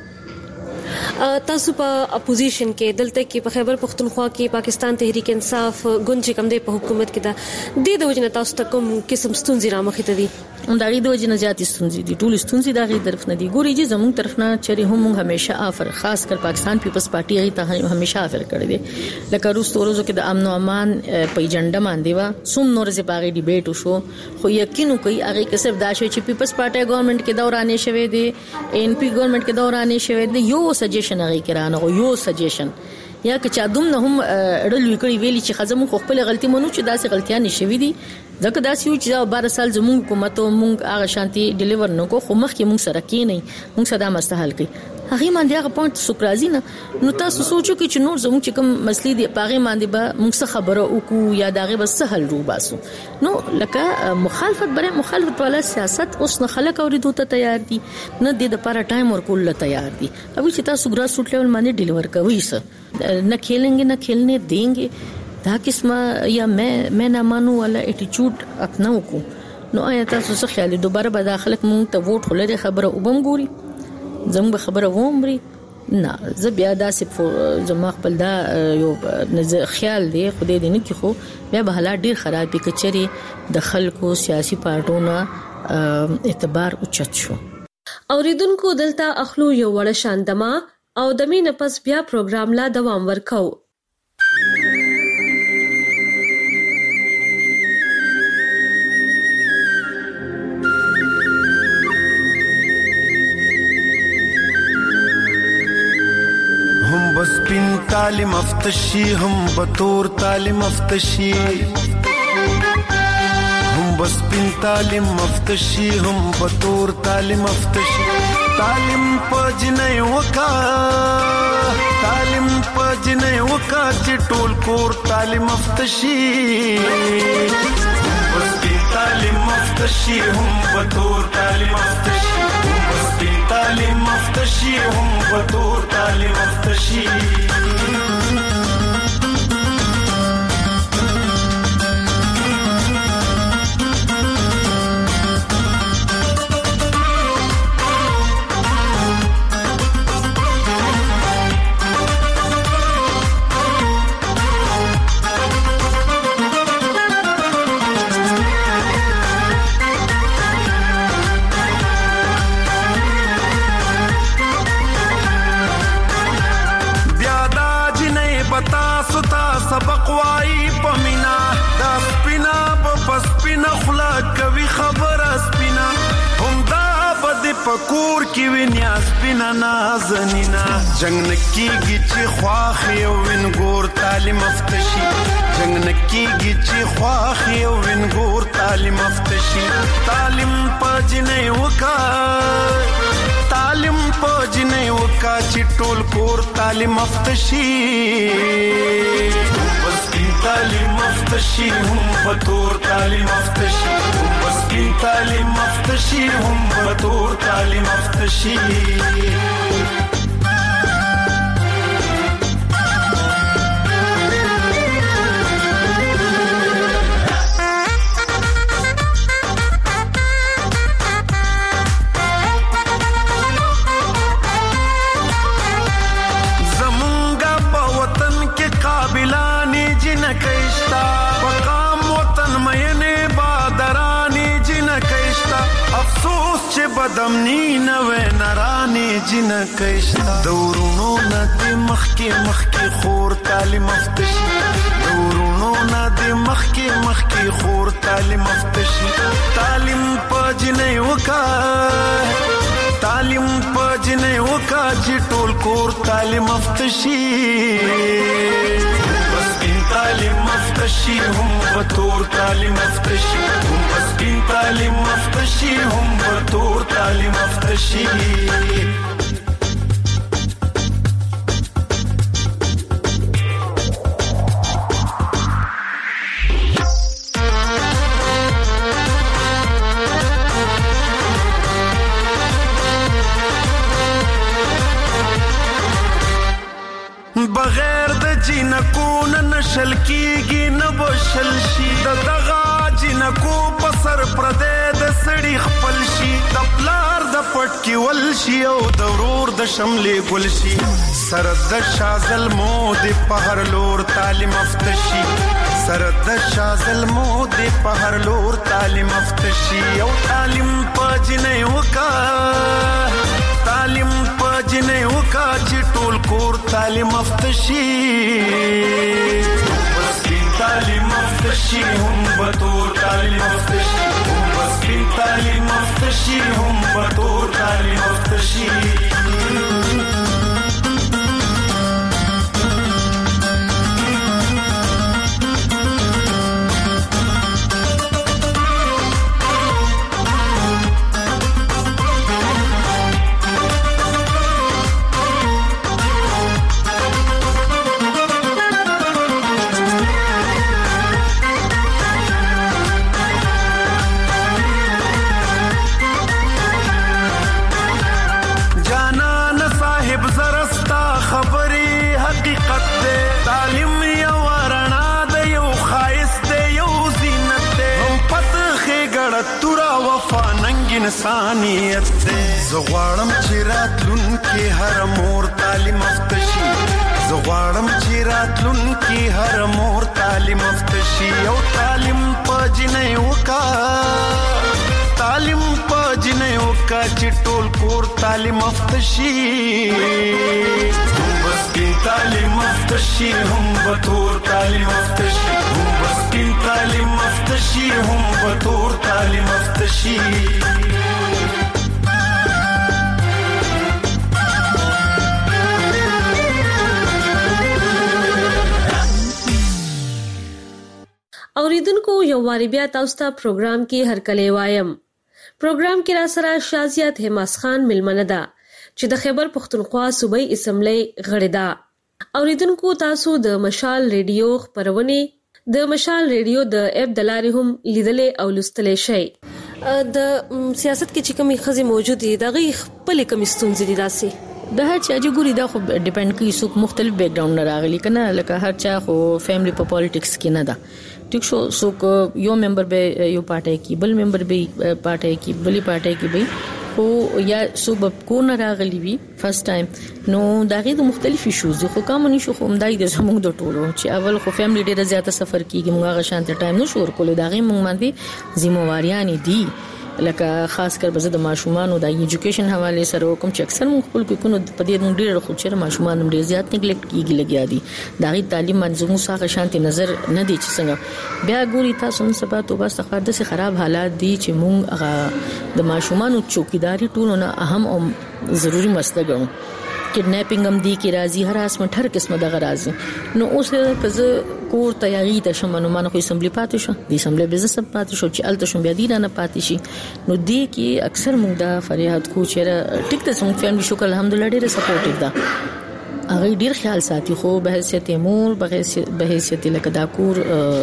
تاسو په اپوزیشن کې دلته کې په خیبر پختونخوا کې پاکستان تحریک انصاف ګوند چې کوم دی په حکومت کې دا د د وجنه تاسو ته کوم قسم ستونزې را مخې ته دي دغه د وجنه زیات ستونزې دي ټول ستونزې دغه طرف نه دي ګوري چې زموږ طرف نه چری هم موږ همیشه افر خاص کر پاکستان پیپلز پارټي هغه ته همیشه افر کړی دی لکه روز ورځو کې د امن او امان په ایجنډا باندې وا سوم نور زی باغی ډیبیټ وشو خو یقینو کوي هغه کې صرف دا شوی چې پیپلز پارټي ګورنمنت کې دورانه شوی دی ان پی ګورنمنت کې دورانه شوی دی یو سجیشن هغه کرانه یو سجیشن یا که چا دوم نه هم اړل وکړي ویلي چې خزم خو خپل غلطي مونږ چې داسې غلطیاں نشوي دي ځکه داسې یو چې بار سال زموږ حکومت او مونږ هغه شانتي ډیلیور نکو خو مخکې مونږ سره کې نه مونږ صدا مستحل کوي هغه باندې هغه پوینټ سوکرازي نه نو تاسو سوچو کې چې نور زموږ چې کوم مسلې دي پاغه باندې به مونږ خبره وکړو یا داغه بس سهل رو باسو نو لکه مخالفت بره مخالفت والا سیاست اوس نه خلک اوریدو ته تیار دي نه د لپاره ټایم ورکول تیار دي او چې تاسو ګراس روټ لیول باندې ډیلیور کوي څه न खेलेंगे न खेलने देंगे دا قسمه یا مې مې نه مانو ولا اټیچود اپناو کو نو آیا تاسو څه خیال دوباره به داخلك مونږ ته ووټ خلره خبره وبم ګوري زموږ به خبره وومري نه زه بیا داسې زما خپل دا یو خیال دی خدای دې نه کی خو بیا به حالات ډیر خراب دي کچري د خلکو سیاسي پارټونو اعتبار اوچت شو اوریدونکو دلته اخلو یو وړ شاندما او د مینه پس بیا پروګرام لا دوام ورکو هم بس پین تعلیم افتشی هم بطور تعلیم افتشی هم بس پین تعلیم افتشی هم بطور تعلیم افتشی تعلیم پجنه وکا تعلیم پجنه وکا چې ټول کور تعلیم افتشي بس په تعلیم افتشي هم بطور تعلیم افتشي بس په تعلیم افتشي هم بطور تعلیم افتشي سبق وای پمینا دا سپینا په سپینا خلا کوي خبر سپینا هم دا بد پکور کی وینیا سپینا نازنینا جنگ نکیږي چې خواخ یو وین ګور تعلیم افتشي جنگ نکیږي چې خواخ یو وین ګور تعلیم افتشي تعلیم پجنه وکا تعلیم پجنه وکا چې ټول کور تعلیم افتشي تعلیم افتشی هم بطور تعلیم افتشی بس کی تعلیم افتشی هم بطور تعلیم افتشی بدمنی نوے نرانی جن کشتا دورونو ندی مخکی مخکی خور تعلیم افتشی دورونو ندی مخکی مخکی خور تعلیم افتشی تعلیم پجنے وکا تعلیم پجنے وکا جی ټول کور تعلیم افتشی تعلیم افتشی هم بطور تعلیم افتشی هم بسکین تعلیم افتشی هم بطور تعلیم افتشی بغیر د جنکو نه نشل کیږي نه بشل شي د دغه جنکو په سر پردې د سړی خپل شي د پلار د پټ کی ول شي او د ورور د شملې ګل شي سر د شازل مو د په هر لور تعلیم افتشي سرد شازل مود په هر لور تعلیم افتشي او تعلیم پجنې وکا تعلیم پجنې وکا چې ټول کور تعلیم افتشي بس تعلیم افتشي هم بطور تعلیم افتشي بس تعلیم افتشي هم بطور تعلیم افتشي انسانیت دے زغوارم چرات لن کی ہر مور تعلیم افتشی زغوارم چرات لن کی ہر مور تعلیم افتشی او تعلیم پجنے وکا تعلیم پجنے وکا چٹول کور تعلیم افتشی بس کی تعلیم افتشی ہم بطور تعلیم افتشی بس کی تعلیم افتشی ہم بطور تعلیم افتشی اوریدونکو یو واری بیا تاسو ته پروګرام کې هرکلی وایم. پروګرام کې را سره شازیات حماس خان ملمنه ده چې د خیبر پختونخوا صوبایي اسمبلی غړې ده. اوریدونکو تاسو د مشال ریډیو خبرونه د مشال ریډیو د اپ د لارې هم لیدلې او لوستلې شي. د سیاست کې چې کومې خزي موجود دي دغه خپل کوم ستونزې دي داسي د هر چا چې ګوري دا خو ډیپند کوي څوک مختلف بیک گراوند نه راغلي کنه لکه هر چا خو فیملی په پالیټکس کې نه ده ټیک شو څوک یو ممبر به یو پارټي کې بل ممبر به پارټي کې بلی پارټي کې به خو یا څوک کو نه راغلي وي فرست ټایم نو دا غي د مختلف ایشوز خو کوم نشو خو مدای د زموږ د ټولو چې اول خو فیملی ډیره زیاته سفر کیږي موږ غشانته ټایم نشو ورکول دا غي موږ باندې ذمہواریاں دي لکه خاص کر بزه د ماشومان او د ایجوکیشن حواله سره کوم چې اکثر مونږ خپل کو کو په دې مونږ ډیر خو چې ماشومان ډیر زیات نیګلیکټ کیږي لګیا دي دا غي تعلیم منظومه ساغه شانتي نظر نه دي چې څنګه بیا ګوري تاسو نن سبا توبه استغفار د خراب حالات دي چې مونږ د ماشومان او چوکیداری ټول نه اهم او ضروری مسله ګڼو کډنیپینګ هم دي کی راځي هراسمنټ هر قسمه د غرازي نو اوس کزه کور تیاری د شمنو مانو خو اسمبلی پاتې شو د اسمبلی بزنس پاتې شو چې الته شوم بیا دی نه پاتې شي نو دی کې اکثر موږ دا فریاد کو چې ټیک ته څنګه فیملی شکر الحمدلله ډیره سپورټیو ده هغه ډیر خیال ساتي خو به حیثیت مور به حیثیت لکه دا کور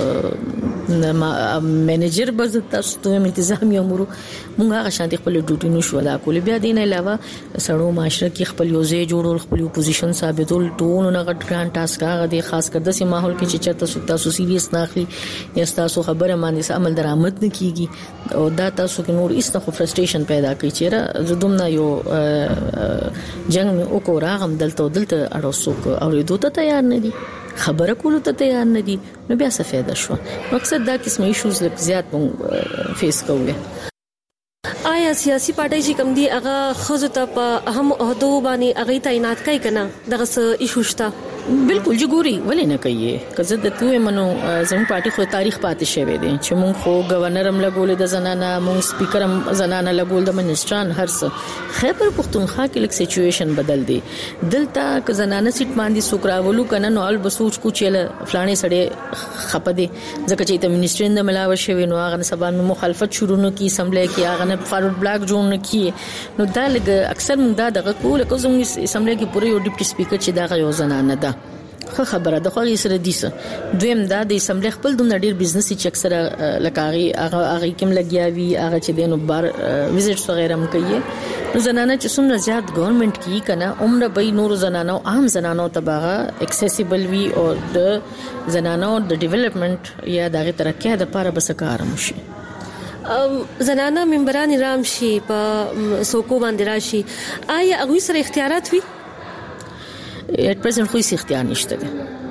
منیجر بز تاسو ته انتظامی امور موږ هغه شانتي خپل ډیوټي نشو ادا کول بیا دین علاوه سړو معاشره کې خپل یوځې جوړول خپل پوزیشن ثابتول ټول نه غټ ګران ټاسک هغه د خاص کر د سي ماحول کې چې چرته تاسو سیریس ناخلي یا تاسو خبره باندې عمل درآمد نه کیږي او دا تاسو کې نور ایست خو فرستریشن پیدا کوي چې زدومنا یو جنگ او کو راغم دلته دلته اړوسوک او دوته تیار نه دي خبره کولو ته تیار نه دي نو بیا څه فائدہ شو مقصد دا قسمه ایشوز لږ زیات مونږ فیس کوو. آیا سیاسي پارټي چې کوم دي هغه خزو ته په اهم عہدو باندې هغه تعینات کوي کنه دغه څه ایشو شته؟ بالکل جګوري ولې نه کوي کزه د توې منو زموږ پارټي خو تاریخ پاتې شوی دی چې مونږ خو گورنر هم لګول د زنانه مونږ سپیکر هم زنانه لګول د منسټران هرڅ خیبر پختونخوا کې لک سچويشن بدل دی دلته ک زنانه سیټ باندې سوکراولو کنه نو ال بسوچ کو چله فلانه سړې خپه دي ځکه چې د منسټرین د ملاوه شوی نو هغه سبا مخالفت شروع نو کی اسمبلی کې هغه نه فارورډ بلاک جوړ نه کی نو دا لګ اکثر مونږ دا دغه کول کوم اسمبلی کې پوره یو ډیپټي سپیکر چې دا یو زنانه ده خو خبره د خو سره دیسه دویم دا د اسمبلی خپل دومره ډیر بزنس چې اکثر لکاري هغه هغه کوم لګیاوي هغه چې دینو بار وزټس وغیرہ هم کوي نو زنانه چې څومره زیات ګورنمنت کی کنه عمر به نور زنانو عام زنانو تباغه اکسیسیبل وی او د زنانو د ډیولپمنٹ یا دغه ترقیه د لپاره بس کار مشي زنانه ممبران رام شي په سوکو باندې راشي آیا هغه سره اختیارات وي at present خو هیڅ اختیار نشته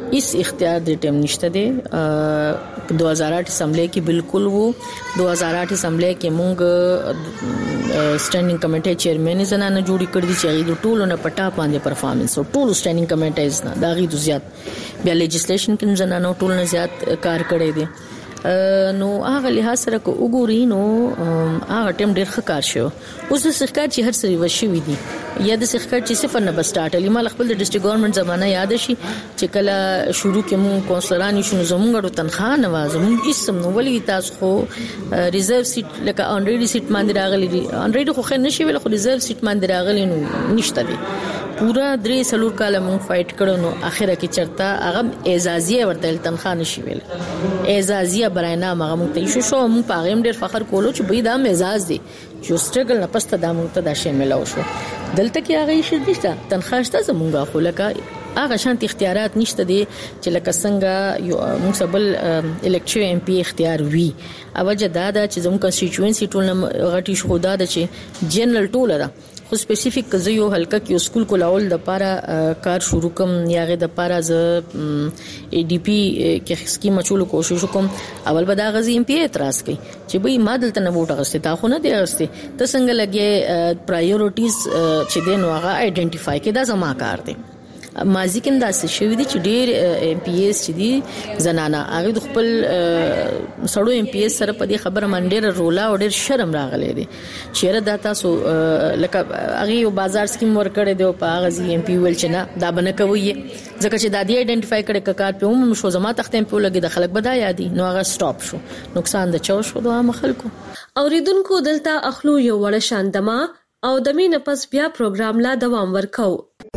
اس اختیار د ټیم نشته دی. دو هزار آٹھ اسمبلی کې بالکل وو. دو هزار آٹھ اسمبلی کې مونږ سټینډینګ کمیټي چیرمن زنانه جوړی کړی چې هغه د ټولو نه پټا باندې پرفارمنس او ټولو سټینډینګ کمیټیز نه دا غي د زیات بیا لیجسلیشن کې زنانه ټولو نه زیات کار کړی دی. نو هغه لحاظ سره کو وګوري نو هغه ټیم ډیر ښه کار شو. اوس د سرکار چې هر څه وشوي دي یا د سرکار چې صفر نه بسټارټ لې مال خپل د ډیسټریکټ ګورنمنت زمانہ یاد شي چې کله شروع کې مون کونسلران شنو زمونږ د تنخواه نه زمونږ اسم نو ولې تاسو خو ریزرو سیټ لکه انډریډي سیټ باندې راغلي دي. انډریډي خو خیر نشي ویل خو ریزرو سیټ باندې راغلي نو نشته دي. پورا درې سلور کاله مون فایټ کړو نو اخره کې چرتا هغه اعزازیه ورته تنخواه نشي ویل. اعزازیه برای نام هغه مون ته شو شو مون پاغم ډیر فخر کولو چې به دا اعزاز دي چې سټرګل نه پسته د مون ته د شامل شو. دلته کې هغه شي نشته تنخواه شته زمونږه خو لکه هغه شانت اختیارات نشته دي چې لکه څنګه یو موږ بل الکټیو ایم پی اختیار وی. اوجه دا دا چې زموږ کنسټیټوئنسي ټول غټي شو دا چې جنرال ټول دا خو سپیسیفیک کزه یو هلکه کې سکول کولاول د پاره کار شروع کوم یاغه د پاره ز ای ډی پی کې سکیم چولو کوشش کوم. اول به دا غزي ایم پی اعتراض کوي چې به مادل ته نه ووټ غسته تا خو نه دی غسته ته څنګه لګي پرایورټیز چې دین واغه آئیډنټیفای کې دا زما کار دی. مازی کې انداسه شوې دي چې ډېر ایم پی ایس چې دي زنانه هغه د خپل سړو ایم پی ایس سره په دې خبره باندې ډېر رولا او ډېر شرم راغلي دي چې را د تاسو لکه هغه یو بازار سکیم ورکړی دی په هغه ځای ایم پی ویل چې نه دا بنه کوي ځکه چې دا دی آئیډنټیفای کړي کار په عموم شو زما تختم په لګي د خلک بدا یادي نو هغه سټاپ شو. نقصان د چا شو د عام خلکو. اوریدونکو دلته اخلو یو وړ شاندما او د مين پس بیا پروګرام لا دوام ورکاو.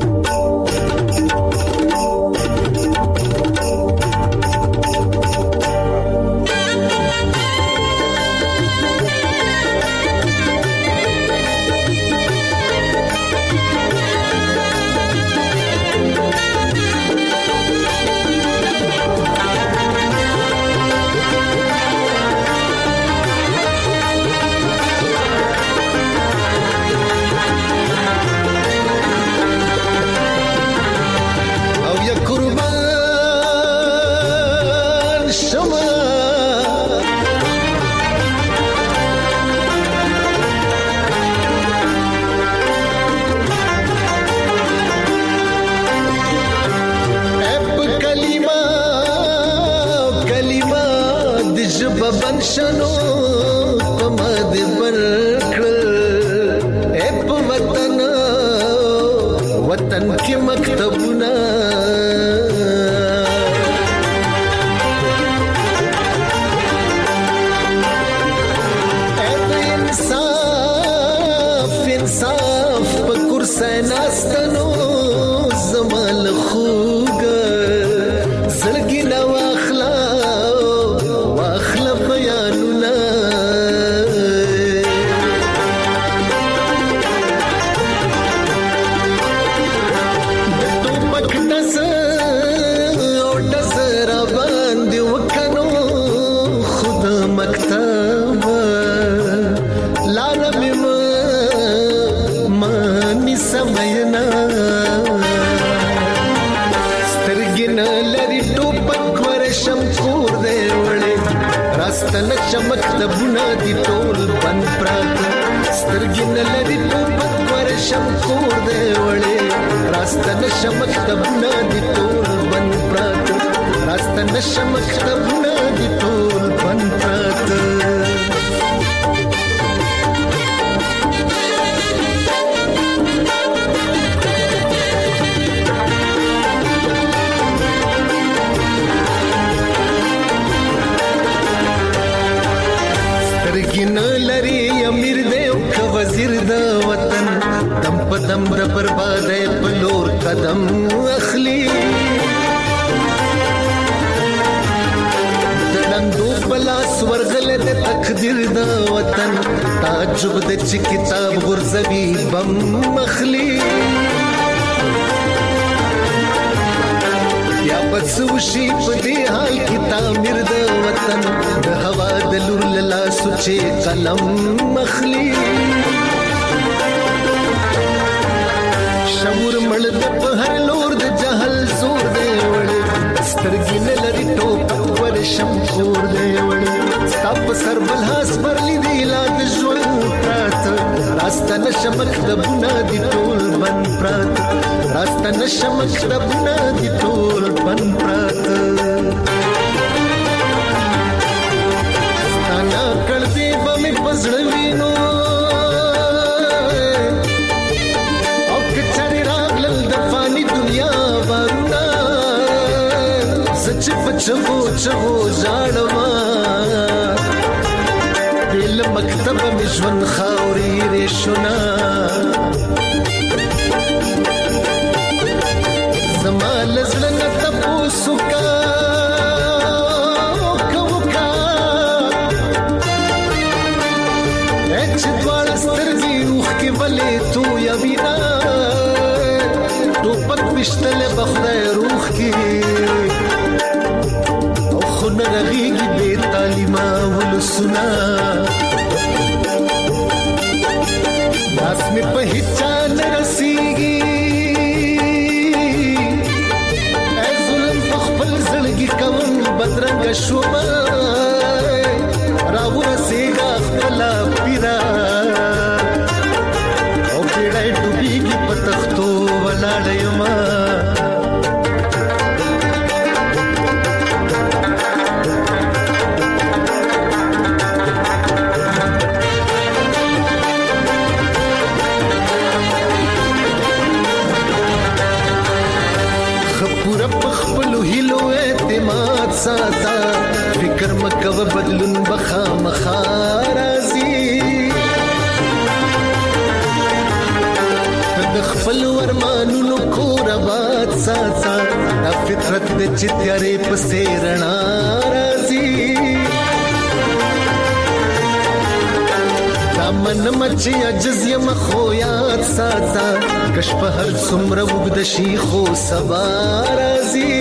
شنو پمد برکل اپ وطن وطن کی مکتبنا اپ انصاف انصاف پکر سیناستنو زمال خوگ زلگی نواخلا ستنه چمک د بنا دی ټول بن پرات سترګین لري ټوپک ورشم کور دی وړي راستنه چمک د بنا دی ټول بن پرات راستنه چمک د بنا دی ټول بن پرات. لري امیر دی او وزیر د وطن دم په دم د بربادۍ په لور قدم اخلي د نندو بلاس ورغله د تقدیر د وطن تعجب د چې کتاب غرزوي بم اخلي یا بس وشي په دې حال کې تعمیر د وطن د هوا د لور لاله سوچې قلم مخلي شعور مړ د په هر لور د جهل زور دی وړي مکتبونه دي ټول بند پراته راسته نشه مکتبونه دي ټول بند پراته ستانا کړدې به مې پزړه وینو او کچاري راغلل د فاني دنیا وارونه سچ پچو چغو ژړما دل مکتب مې ژوند خاوري رښنا زمال زلنه تاسو کا کوکا اچ دوال سترګي روح کې ولې تو یا وینا ټوپک وشتل بخره روح کې او خن رغيږي بے تعلیمه ولسنا داس می په هیڅ نه رسیږي ای ظلم په خپل زړګي کوم بدرنګ شوما راو رسیږي خپل پیرا او پیړای ډوبېږي په تختو ولاړ یما ساتا فکر مکو بدلون بخا مخارازی د خپل ورمانونو کور آباد ساتا د فطرت د چتیارې په سیرنا رازی دامن مچي عجز یم خو یاد ساتا کش په هر څومره وګد شي خو سبا رازی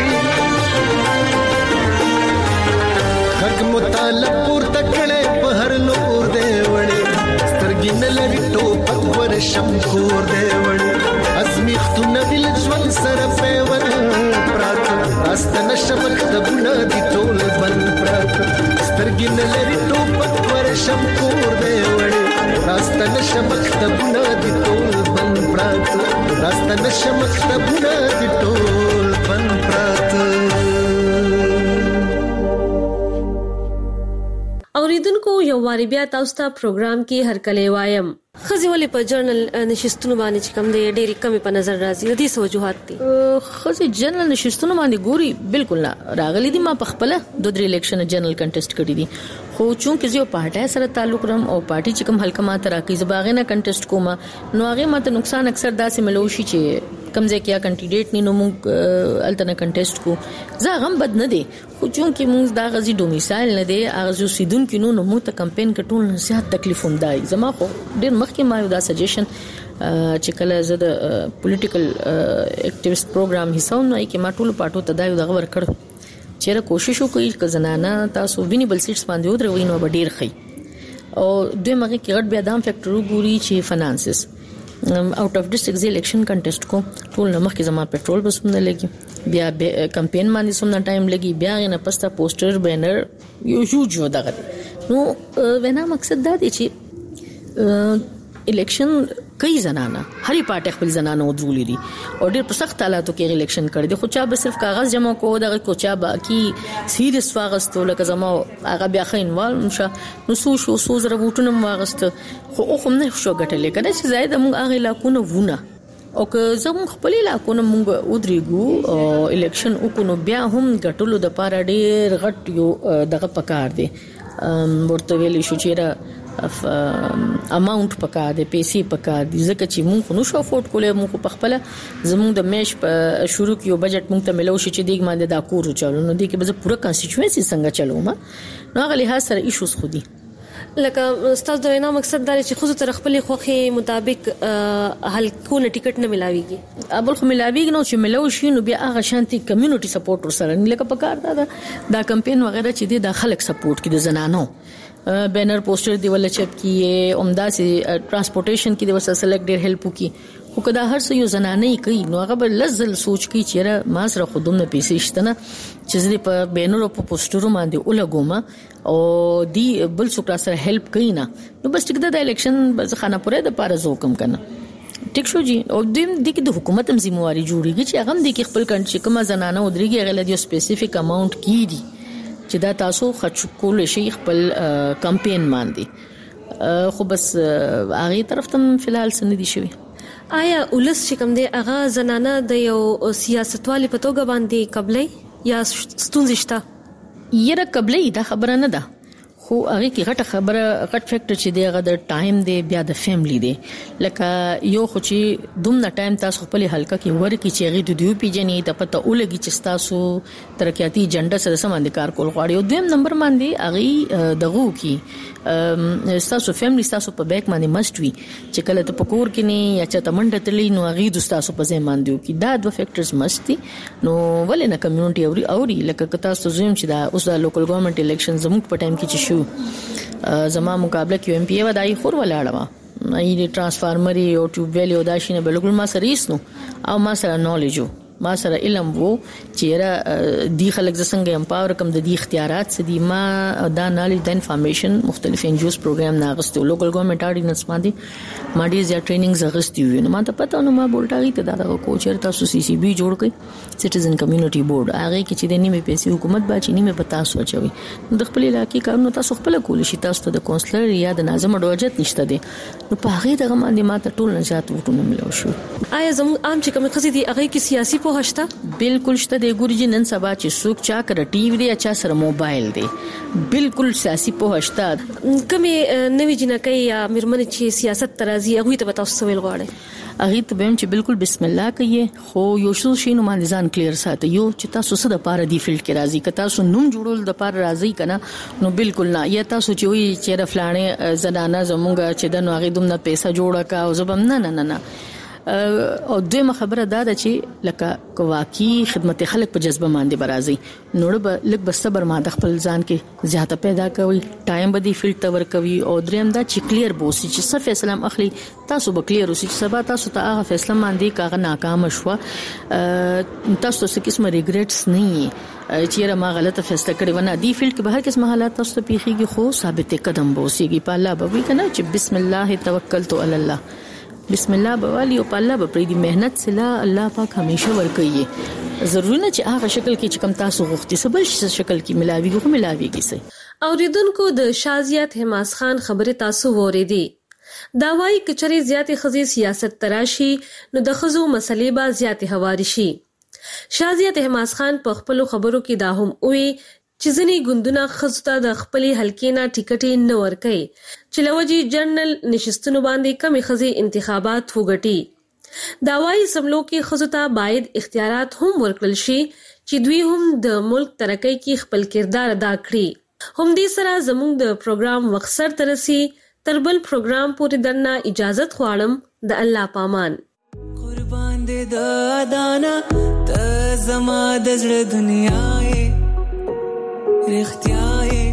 حق مطالب پور تکړه په هر لور دی وړي سترګې نه لري ټوپک ور شم کور دی وړي ازمیختونه دل ژوند سره پیوند پراته راست نشه مکتبونه دي ټول بند پراته سترګې نه لري ټوپک ور شم کور دی وړي راست نشه مکتبونه دي ټول بند پراته راست نشه مکتبونه دي ټول بند پراته اوریدونکو یو واری بیا تاسو ته پروګرام کې هرکلی وایم خزي ولې په جرنل نشستونو باندې چې کوم دی ډېری کمی په نظر راځي د دې وجوهات دي خزي جرنل نشستونو باندې ګوري بالکل نه راغلي دي ما په خپل د درې الیکشن جنرال کنټیسټ کړی دي خو چونکې زه پارټای سره تعلق رم او پارټي چې کوم حلقه ماته راکې زباغه نه کنټیسټ کوم نو هغه ماته نقصان اکثر داسې ملوشي چې کم ځای کې کینډیډیټ نه نو موږ الټنه کنټیسټ کو زه غم بد نه دي خو چونکې موږ دا غزي ډومیسایل نه دي هغه جو سیدون کې نو موږ ته کمپاین کټول نه زیات تکلیف هم دی زما خو ډیر مخکې ما یو دا سجیشن چې کله زه د پولیټیکل اکټیویست پروګرام حصہ نو کې ما ټول پټو ته دا یو دغه ورکړ چیرې کوشش وکړي چې زنانه تاسو وینیبل سیټس باندې ودروي نو به ډیر خي او دوی مګه کې غټ بیا دام فیکټر ګوري چې فینانسز آوټ اف ډیسټریکټ الیکشن کنټیسټ کو ټول نمخ کې زما پټرول بس نه لګي بیا کمپاین باندې سم نه ټایم لګي بیا نه پستا پوسټر بینر یو هیوج دغه نو وینا مقصد دا دی چې الیکشن کئی زنانه هرې پارټي خپل زنانه ودرولې دي او ډېر په سخت حالاتو کې الیکشن کړی دی خو چا به صرف کاغذ جمع کوو دغه کو چا باقي سیریس واغستو لکه زما هغه بیا خینوال نشه نو سو شو سو زره وټونه واغست خو خو نه شو ګټلې کنه چې زائد موږ هغه علاقونه ونه او که زموږ خپل علاقونه موږ ودرېګو الیکشن وکړو بیا هم ګټلو د پاره ډېر غټ یو دغه پکار دی ورته ویلې شو چې اماونت پکا د پیسې پکا د ځکه چې مونږ نو شو افورد کولای مونږ په خپل زموږ د میش په شروع کې یو بجټ مونږ ته ملو شي چې دیګ باندې دا کور چالو نو دی کې به پوره کانسټیټوئنسي څنګه چلوم نو هغه له سره ایشوز خو دي لکه استاد د وینا مقصد دا چې خو تر خپل خوخي مطابق هلکونه ټیکټ نه ملاويږي ابل خو ملاويږي نو چې ملو شي نو بیا هغه شانتي کمیونټي سپورټ سره نه لکه پکار دا دا کمپاین وغیرہ چې دي د خلک سپورټ کې د زنانو بینر پوسټر دی ول چپ کیه عمدہ سي ترانسپورټیشن کې د وسه سلیکټ ډیر هیلپ وکي خو کدا هر څه یو زنانه کوي نو هغه بل لزل سوچ کوي چې ما سره خودم نه پیسې شته نه چې زه په بینر په پوسټرو باندې ولګوم او دی بل څوک سره هیلپ کوي نه نو بس ټیک د الیکشن بس خانه پوره د پاره زو کم کنه ټیک شو جی او دیم د کې د حکومت هم ذمہواری جوړیږي چې هغه د کې خپل کنټری کومه زنانه ودرېږي هغه د یو سپیسیفیک اماونت کیږي چې دا تاسو خرچ کول شي خپل کمپاین باندې خو بس هغه طرف ته فلحال سن دي شوی آیا ولس چې کوم دی هغه زنانه د یو سیاستوالي په توګه باندې قبلې یا ستونزې شته یره قبلې دا خبره نه ده خو هغه کې غټه خبره غټ فیکټر چې دی هغه د ټایم دی بیا د فیملی دی لکه یو خو چې دومره ټایم تاسو خپل حلقه کې ورکی چې هغه د دیو پیجنې ته پته ولګي چې تاسو ترقیاتي ایجنډا سره سم د کار کول غواړي او دویم نمبر باندې هغه دغه کې تاسو فیملی تاسو په بیک باندې مست وي چې کله ته پکور کې نه یا چې تمنډه تلی نو هغه د تاسو په ځای باندې کې دا دوه فیکټرز مست دي نو ولې نه کمیونټي اوري اوري لکه تاسو زوم چې دا اوس د لوکل ګورنمنت الیکشن زموږ په ټایم کې چې زما مقابله کې ایم پی ای ودای خور ولاړه ما ای ټرانسفارمر او ټیوب ویل او دا شینه بالکل ما سره هیڅ نو او ما سره نالج ما سره علم وو چې را دی خلک څنګه امپاور کوم د دې اختیارات سدي ما دا نالج د انفارمیشن مختلف انجوز پروګرام ناغستو لوکل ګورنمنت اډیننس باندې ما ډیر زیات ټریننګز اغستې وي نو ما ته پته نو ما بولټاګي ته دا کوچر تاسو سی سی بي جوړ کړئ سټیزن کمیونټي بورډ هغه کې چې د نیمه پیسې حکومت باچې نیمه پتا سوچوي د خپل علاقې کارونه تاسو خپل کول شي تاسو ته د کونسلر یا د ناظم اډوجت نشته دي نو په هغه دغه باندې ما ته ټول نه زیات وټونه ملو شو آیا زموږ عام چې کوم خزي دي هغه کې سیاسي په هشته بالکل شته د ګورجی نن سبا چې څوک چا کړ ټي وی دی چا سره موبایل دی بالکل سیاسي په هشته کومه نوې جنکې یا مرمن چې سیاست ترازی هغه ته تاسو سوال غواړي هغه ته بهم چې بالکل بسم الله کوي خو یو څه شي نو باندې ځان کلیر ساتي یو چې تاسو څه د پاره دی فیلډ کې راځي که تاسو نوم جوړول د پاره راځي کنه نو بالکل نه یا تاسو چې وي چې رفلانه زنانه زمونږ چې د نوغي دومره پیسې جوړه کا او زبم نه نه نه او دویمه خبره دا ده چې لکه کواکی خدمت خلک په جذبه باندې برازي نوړ به لک به صبر ما د خپل ځان کې زیاته پیدا کوي ټایم به دی فلټر ور کوي او دریم دا چې کلیر بوسي چې څه فیصله اخلي تاسو به کلیر اوسئ چې سبا تاسو ته هغه فیصله باندې کاغه ناکام شو تاسو څه قسمه ریګریټس نه چې ما غلطه فیصله کړې ونه دی فیلډ کې به هر قسمه حالات تاسو ته پیخيږي خو ثابت قدم بوسيږي په الله به وي کنه چې بسم الله توکلت علی الله بسم الله بوالی او په الله به پرې دی مهنت سلا الله پاک همیشه ور کوي ضروري نه چې هغه شکل کې چې کم تاسو غوښتي سبل شکل کې ملاوي غو ملاويږي سي اوریدونکو د شازیات حماس خان خبره تاسو وریدي دا وايي کچري زیاتې خزي سیاست تراشي نو د خزو مسلې با زیاتې هواري شي شازیات حماس خان په خپل خبرو کې دا هم وی چې ځنی ګوندونه خزته د خپلې حلقې نه ټیکټې نه ورکي چې لوجي جنرال نشستونو باندې کمی خزي انتخابات وګټي دا وايي سملو کې خزته باید اختیارات هم ورکړل شي چې دوی هم د ملک ترقۍ کې خپل کردار ادا کړي هم دې سره زموږ د پروګرام وقصر ترسي تربل پروګرام پورې درنه اجازت غواړم د الله پامان قربان دې د دانا ته زما د زړه دنیا رختیاي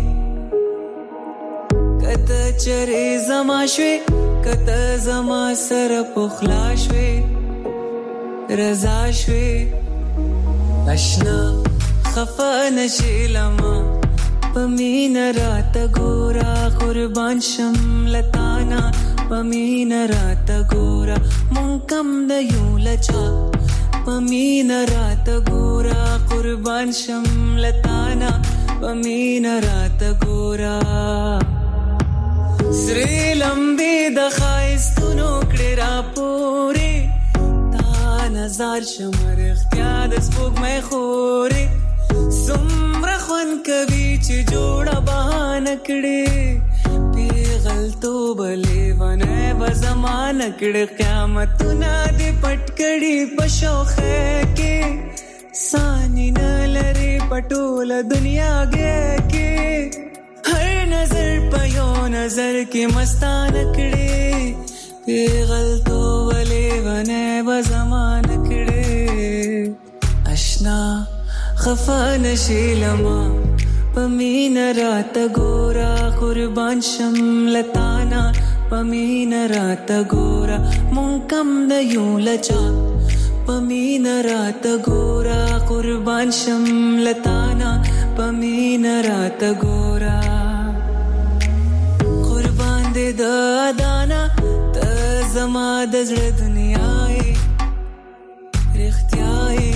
کته چرې زما شوي کته زما سره پخلا شوي رضا شوي آشنا خفا نشي لما پمین رات ګورا قربان شم لتانا پمین رات ګورا مونږ کم د یو لچا پمین رات ګورا قربان شم لتانا پمین رات ګورا سری لمبي د خایستونو کړه را پوري تا نظر شمر اختیار د سپوږمۍ خوري سمره خون کوي چې جوړه بهانه کړي پیغلتو بلې ونه به زمانه کړي قیامتونه دې پټ کړي په شوخه کې سانی نه لري پټول دنیا کې هر نظر په یو نظر کې مستانه کړي پیغلتو ولې ونه به زمانه کړي آشنا خفا نشي لما پمین رات ګورا قربان شم لتانا پمین رات ګورا مون کم د یو لچا پمین رات ګورا قربان شم لتانا پمین رات ګورا قربان دې د دانا ته زما د زړه دنیا ای رښتیا ای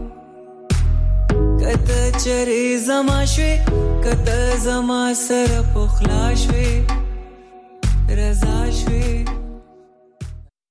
کته چرې زما شوي کته زما سره پخلا شوي رضا شوي